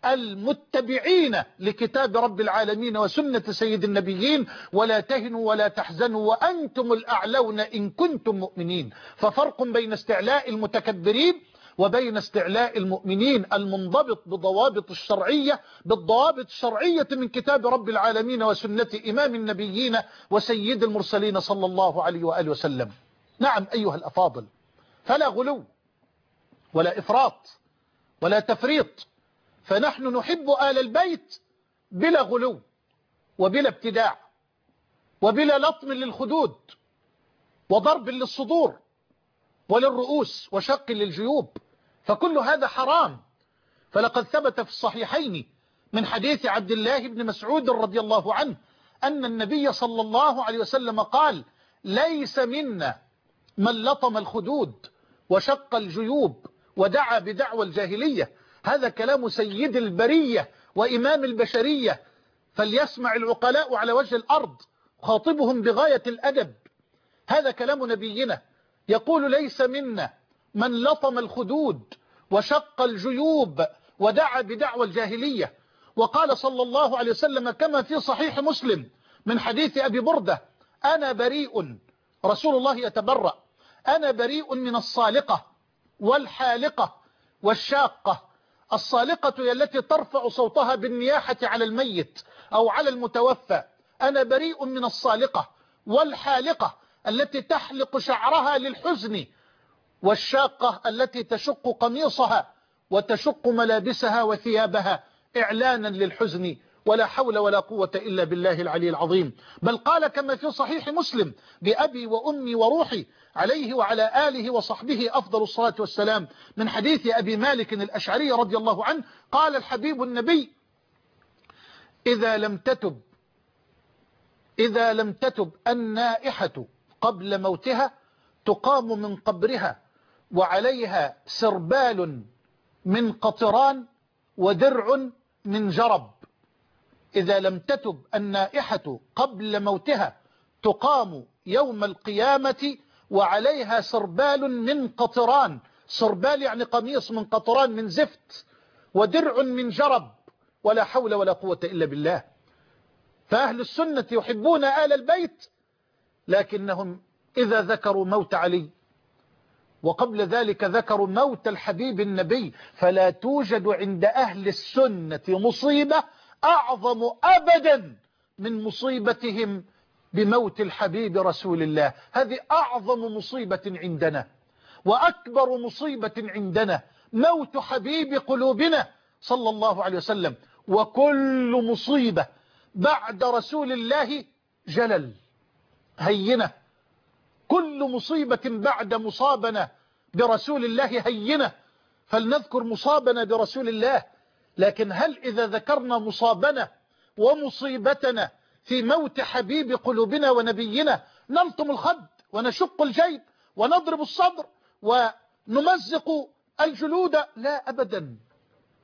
المتبعين لكتاب رب العالمين وسنة سيد النبيين. ولا تهنوا ولا تحزنوا وأنتم الأعلون إن كنتم مؤمنين. ففرق بين استعلاء المتكبرين وبين استعلاء المؤمنين المنضبط بضوابط الشرعية بالضوابط الشرعية من كتاب رب العالمين وسنة إمام النبيين وسيد المرسلين صلى الله عليه وآله وسلم. نعم أيها الأفاضل، فلا غلو ولا إفراط ولا تفريط، فنحن نحب آل البيت بلا غلو وبلا ابتداع وبلا لطم للخدود وضرب للصدور وللرؤوس وشق للجيوب، فكل هذا حرام. فلقد ثبت في الصحيحين من حديث عبد الله بن مسعود رضي الله عنه أن النبي صلى الله عليه وسلم قال ليس منا من لطم الخدود وشق الجيوب ودعا بدعوى الجاهلية. هذا كلام سيد البرية وإمام البشرية، فليسمع العقلاء على وجه الأرض خاطبهم بغاية الأدب. هذا كلام نبينا يقول ليس منا من لطم الخدود وشق الجيوب ودعا بدعوى الجاهلية. وقال صلى الله عليه وسلم كما في صحيح مسلم من حديث أبي بردة أنا بريء، رسول الله يتبرأ، أنا بريء من الصالقة والحالقة والشاقة. الصالقة هي التي ترفع صوتها بالنياحة على الميت أو على المتوفى، أنا بريء من الصالقة والحالقة التي تحلق شعرها للحزن، والشاقة التي تشق قميصها وتشق ملابسها وثيابها إعلانا للحزن. ولا حول ولا قوة إلا بالله العلي العظيم. بل قال كما في صحيح مسلم بأبي وأمي وروحي عليه وعلى آله وصحبه أفضل الصلاة والسلام من حديث أبي مالك الأشعري رضي الله عنه قال الحبيب النبي إذا لم تتب إذا لم تتب النائحة قبل موتها تقام من قبرها وعليها سربال من قطران ودرع من جرب. إذا لم تتب النائحة قبل موتها تقام يوم القيامة وعليها سربال من قطران، سربال يعني قميص من قطران من زفت، ودرع من جرب. ولا حول ولا قوة إلا بالله. فأهل السنة يحبون آل البيت، لكنهم إذا ذكروا موت علي وقبل ذلك ذكروا موت الحبيب النبي فلا توجد عند أهل السنة مصيبة أعظم أبدا من مصيبتهم بموت الحبيب رسول الله. هذه أعظم مصيبة عندنا وأكبر مصيبة عندنا، موت حبيب قلوبنا صلى الله عليه وسلم. وكل مصيبة بعد رسول الله جلل هينة، كل مصيبة بعد مصابنا برسول الله هينة، فلنذكر مصابنا برسول الله. لكن هل إذا ذكرنا مصابنا ومصيبتنا في موت حبيب قلوبنا ونبينا نلطم الخد ونشق الجيب ونضرب الصدر ونمزق الجلود؟ لا أبدا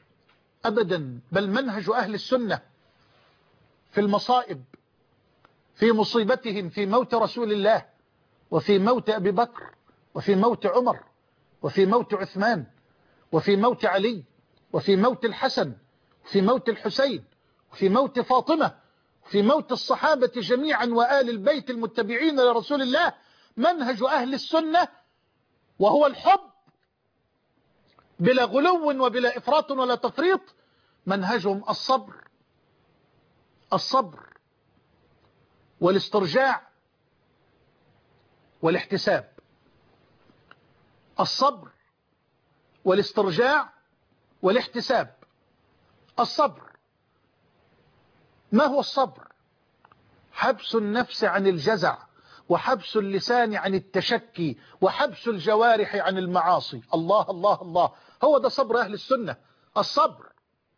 أبدا. بل منهج أهل السنة في المصائب في مصيبتهم في موت رسول الله وفي موت أبي بكر وفي موت عمر وفي موت عثمان وفي موت علي وفي موت الحسن وفي موت الحسين وفي موت فاطمة وفي موت الصحابة جميعا وآل البيت المتبعين لرسول الله. منهج أهل السنة وهو الحب بلا غلو وبلا إفراط ولا تفريط، منهجهم الصبر الصبر والاسترجاع والاحتساب. الصبر والاسترجاع والاحتساب. الصبر، ما هو الصبر؟ حبس النفس عن الجزع، وحبس اللسان عن التشكي، وحبس الجوارح عن المعاصي. الله الله الله، هو ده صبر أهل السنة، الصبر.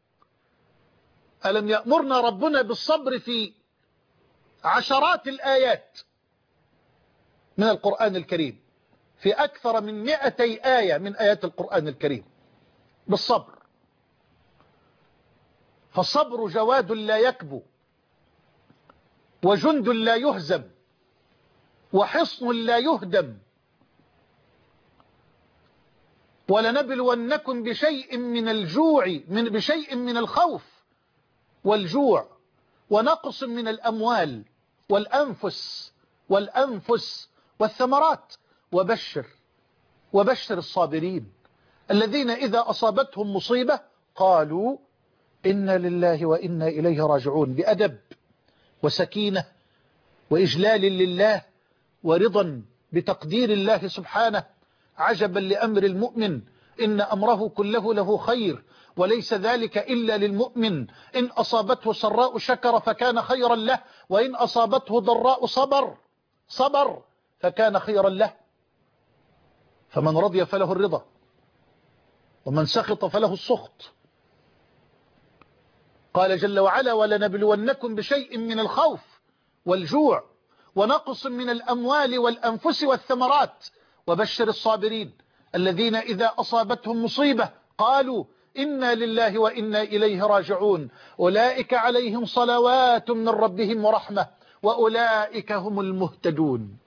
ألم يأمرنا ربنا بالصبر في عشرات الآيات من القرآن الكريم، في أكثر من مئتي آية من آيات القرآن الكريم بالصبر. فالصبر جواد لا يكبو، وجند لا يهزم، وحصن لا يهدم. ولنبلونكم بشيء من الجوع من بشيء من الخوف والجوع ونقص من الأموال والأنفس والأنفس والثمرات. وبشر وبشر الصابرين الذين إذا أصابتهم مصيبة قالوا إنا لله وإنا إليه راجعون، بأدب وسكينة وإجلال لله ورضا بتقدير الله سبحانه. عجبا لأمر المؤمن إن أمره كله له خير، وليس ذلك إلا للمؤمن. إن أصابته سراء شكر فكان خيرا له، وإن أصابته ضراء صبر صبر فكان خيرا له. فمن رضي فله الرضا، ومن سخط فله السخط. قال جل وعلا ولنبلونكم بشيء من الخوف والجوع ونقص من الأموال والأنفس والثمرات. وبشر الصابرين الذين إذا أصابتهم مصيبة قالوا إنا لله وإنا إليه راجعون أولئك عليهم صلوات من ربهم ورحمة وأولئك هم المهتدون.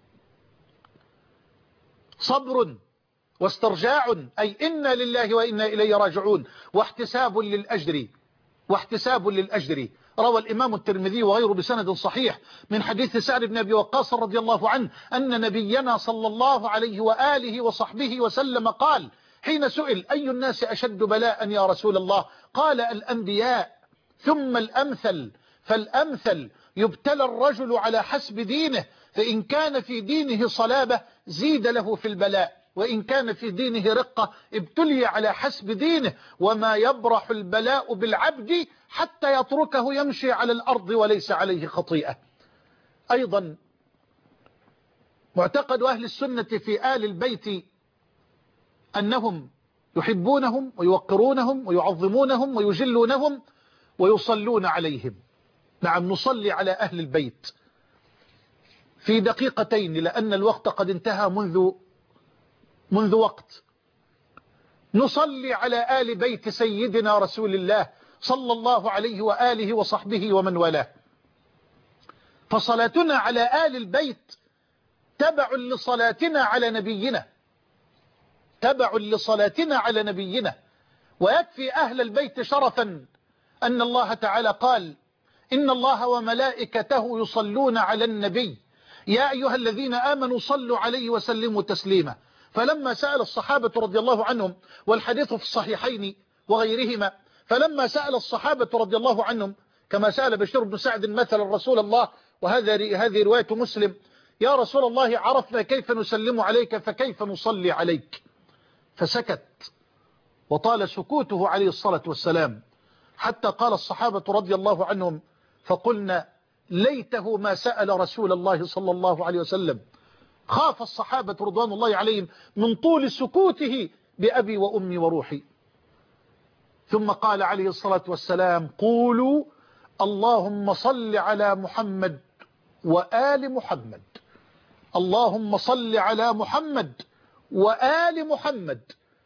صبر واسترجاع، أي إنا لله وإنا إليه راجعون، واحتساب للأجر واحتساب للأجر. روى الإمام الترمذي وغيره بسند صحيح من حديث سعد بن أبي وقاص رضي الله عنه أن نبينا صلى الله عليه وآله وصحبه وسلم قال حين سئل أي الناس أشد بلاء يا رسول الله؟ قال الأنبياء ثم الأمثل فالأمثل. يبتلى الرجل على حسب دينه، فإن كان في دينه صلابة زيد له في البلاء، وإن كان في دينه رقة ابتلي على حسب دينه. وما يبرح البلاء بالعبد حتى يتركه يمشي على الأرض وليس عليه خطيئة. أيضا معتقد أهل السنة في آل البيت أنهم يحبونهم ويوقرونهم ويعظمونهم ويجلونهم ويصلون عليهم. نعم، نصلي على أهل البيت في دقيقتين لأن الوقت قد انتهى منذ منذ وقت. نصلي على آل بيت سيدنا رسول الله صلى الله عليه وآله وصحبه ومن والاه. فصلاتنا على آل البيت تبع لصلاتنا على نبينا تبع لصلاتنا على نبينا. ويكفي أهل البيت شرفا أن الله تعالى قال إن الله وملائكته يصلون على النبي يا أيها الذين آمنوا صلوا عليه وسلموا تسليما. فلما سأل الصحابة رضي الله عنهم، والحديث في الصحيحين وغيرهما، فلما سأل الصحابة رضي الله عنهم كما سأل بشير بن سعد مثلا رسول الله، وهذا هذه رواية مسلم، يا رسول الله عرفنا كيف نسلم عليك فكيف نصلي عليك؟ فسكت وطال سكوته عليه الصلاة والسلام حتى قال الصحابة رضي الله عنهم فقلنا ليته ما سأل رسول الله صلى الله عليه وسلم. خاف الصحابة رضوان الله عليهم من طول سكوته بأبي وأمي وروحي. ثم قال عليه الصلاة والسلام قولوا اللهم صل على محمد وآل محمد، اللهم صل على محمد وآل محمد.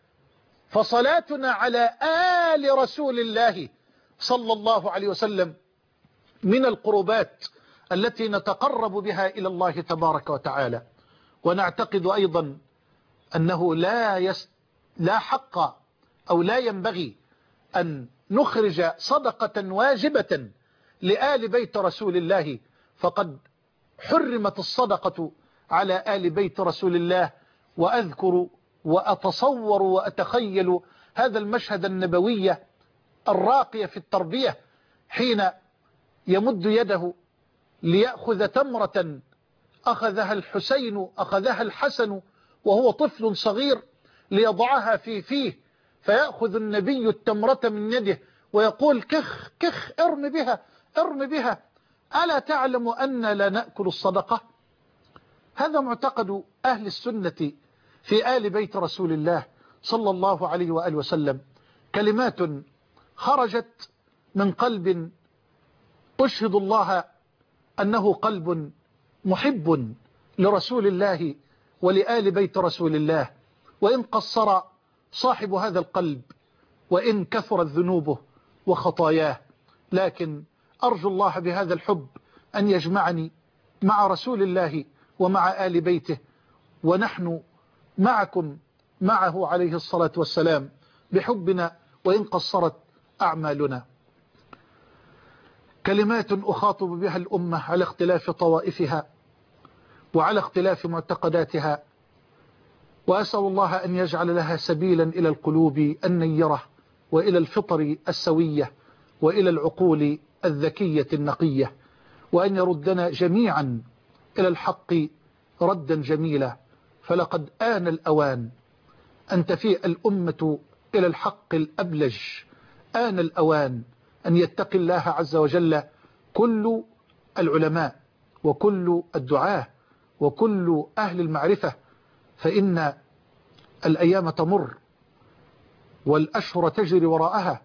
فصلاتنا على آل رسول الله صلى الله عليه وسلم من القربات التي نتقرب بها إلى الله تبارك وتعالى. ونعتقد أيضا أنه لا, يس لا حق أو لا ينبغي أن نخرج صدقة واجبة لآل بيت رسول الله، فقد حرمت الصدقة على آل بيت رسول الله. وأذكر وأتصور وأتخيل هذا المشهد النبوي الراقي في التربية، حين يمد يده ليأخذ تمرة أخذها الحسين أخذها الحسن وهو طفل صغير ليضعها في فيه، فيأخذ النبي التمرة من يده ويقول كخ كخ ارم بها ارم بها، ألا تعلم أن لا نأكل الصدقة؟ هذا معتقد أهل السنة في آل بيت رسول الله صلى الله عليه وآله وسلم، كلمات خرجت من قلب أشهد الله أنه قلب محب لرسول الله ولآل بيت رسول الله، وإن قصر صاحب هذا القلب وإن كثرت ذنوبه وخطاياه، لكن أرجو الله بهذا الحب أن يجمعني مع رسول الله ومع آل بيته، ونحن معكم معه عليه الصلاة والسلام بحبنا وإن قصرت أعمالنا. كلمات أخاطب بها الأمة على اختلاف طوائفها وعلى اختلاف معتقداتها، وأسأل الله أن يجعل لها سبيلا إلى القلوب النيرة وإلى الفطر السوية وإلى العقول الذكية النقية، وأن يردنا جميعا إلى الحق ردا جميلا. فلقد آن الأوان أن تفيء الأمة إلى الحق الأبلج، آن الأوان أن يتقي الله عز وجل كل العلماء وكل الدعاة وكل أهل المعرفة، فإن الأيام تمر والأشهر تجري وراءها،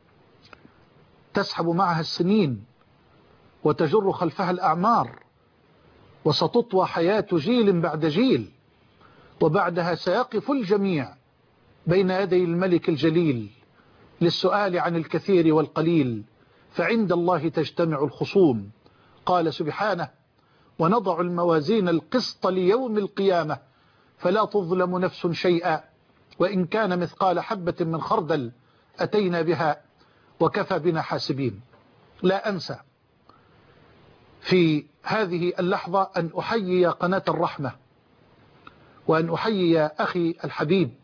تسحب معها السنين وتجر خلفها الأعمار، وستطوى حياة جيل بعد جيل، وبعدها سيقف الجميع بين يدي الملك الجليل للسؤال عن الكثير والقليل، فعند الله تجتمع الخصوم. قال سبحانه: ونضع الموازين القسط ليوم القيامة فلا تظلم نفس شيئا وإن كان مثقال حبة من خردل أتينا بها وكفى بنا حاسبين. لا أنسى في هذه اللحظة أن أحيي قناة الرحمة، وأن أحيي أخي الحبيب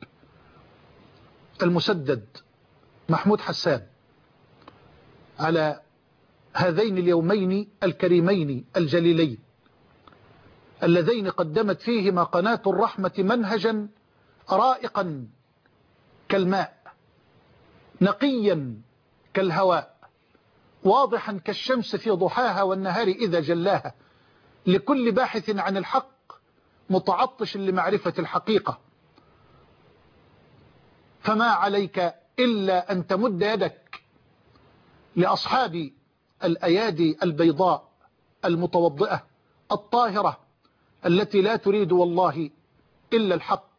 المسدد محمود حسان على هذين اليومين الكريمين الجليلين اللذين قدمت فيهما قناة الرحمة منهجا رائقا كالماء، نقيا كالهواء، واضحا كالشمس في ضحاها والنهار إذا جلاها، لكل باحث عن الحق متعطش لمعرفة الحقيقة. فما عليك إلا أن تمد يدك لأصحاب الأيادي البيضاء المتوضئة الطاهرة التي لا تريد والله إلا الحق.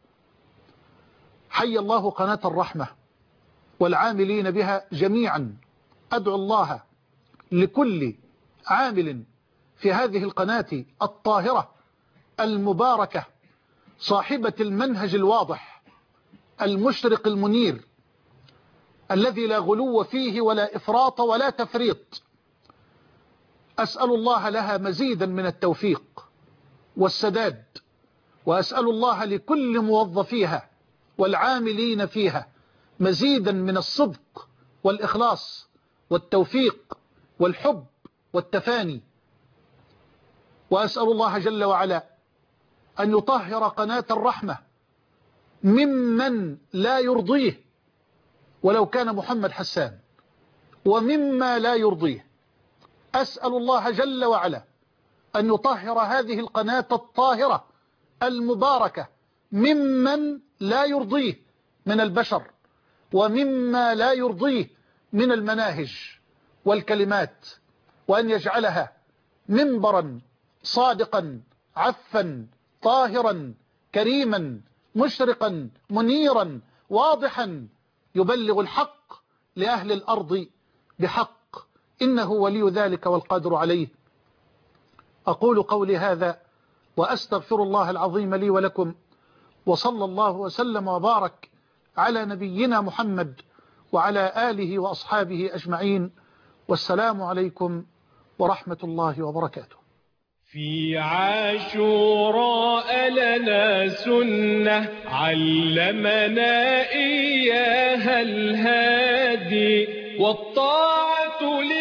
حي الله قناة الرحمة والعاملين بها جميعا. أدعو الله لكل عامل في هذه القناة الطاهرة المباركة صاحبة المنهج الواضح المشرق المنير الذي لا غلو فيه ولا إفراط ولا تفريط. أسأل الله لها مزيدا من التوفيق والسداد، وأسأل الله لكل موظفيها والعاملين فيها مزيدا من الصدق والإخلاص والتوفيق والحب والتفاني. وأسأل الله جل وعلا أن يطهر قناة الرحمة ممن لا يرضيه ولو كان محمد حسان، ومما لا يرضيه. أسأل الله جل وعلا أن يطهر هذه القناة الطاهرة المباركة ممن لا يرضيه من البشر ومما لا يرضيه من المناهج والكلمات، وأن يجعلها منبرا صادقا عفا طاهرا كريما مشرقا منيرا واضحا يبلغ الحق لأهل الأرض بحق، إنه ولي ذلك والقادر عليه. أقول قولي هذا وأستغفر الله العظيم لي ولكم، وصلى الله وسلم وبارك على نبينا محمد وعلى آله وأصحابه أجمعين، والسلام عليكم ورحمة الله وبركاته. في عاشوراء لنا سنة علمنا إياها الهادي، والطاعة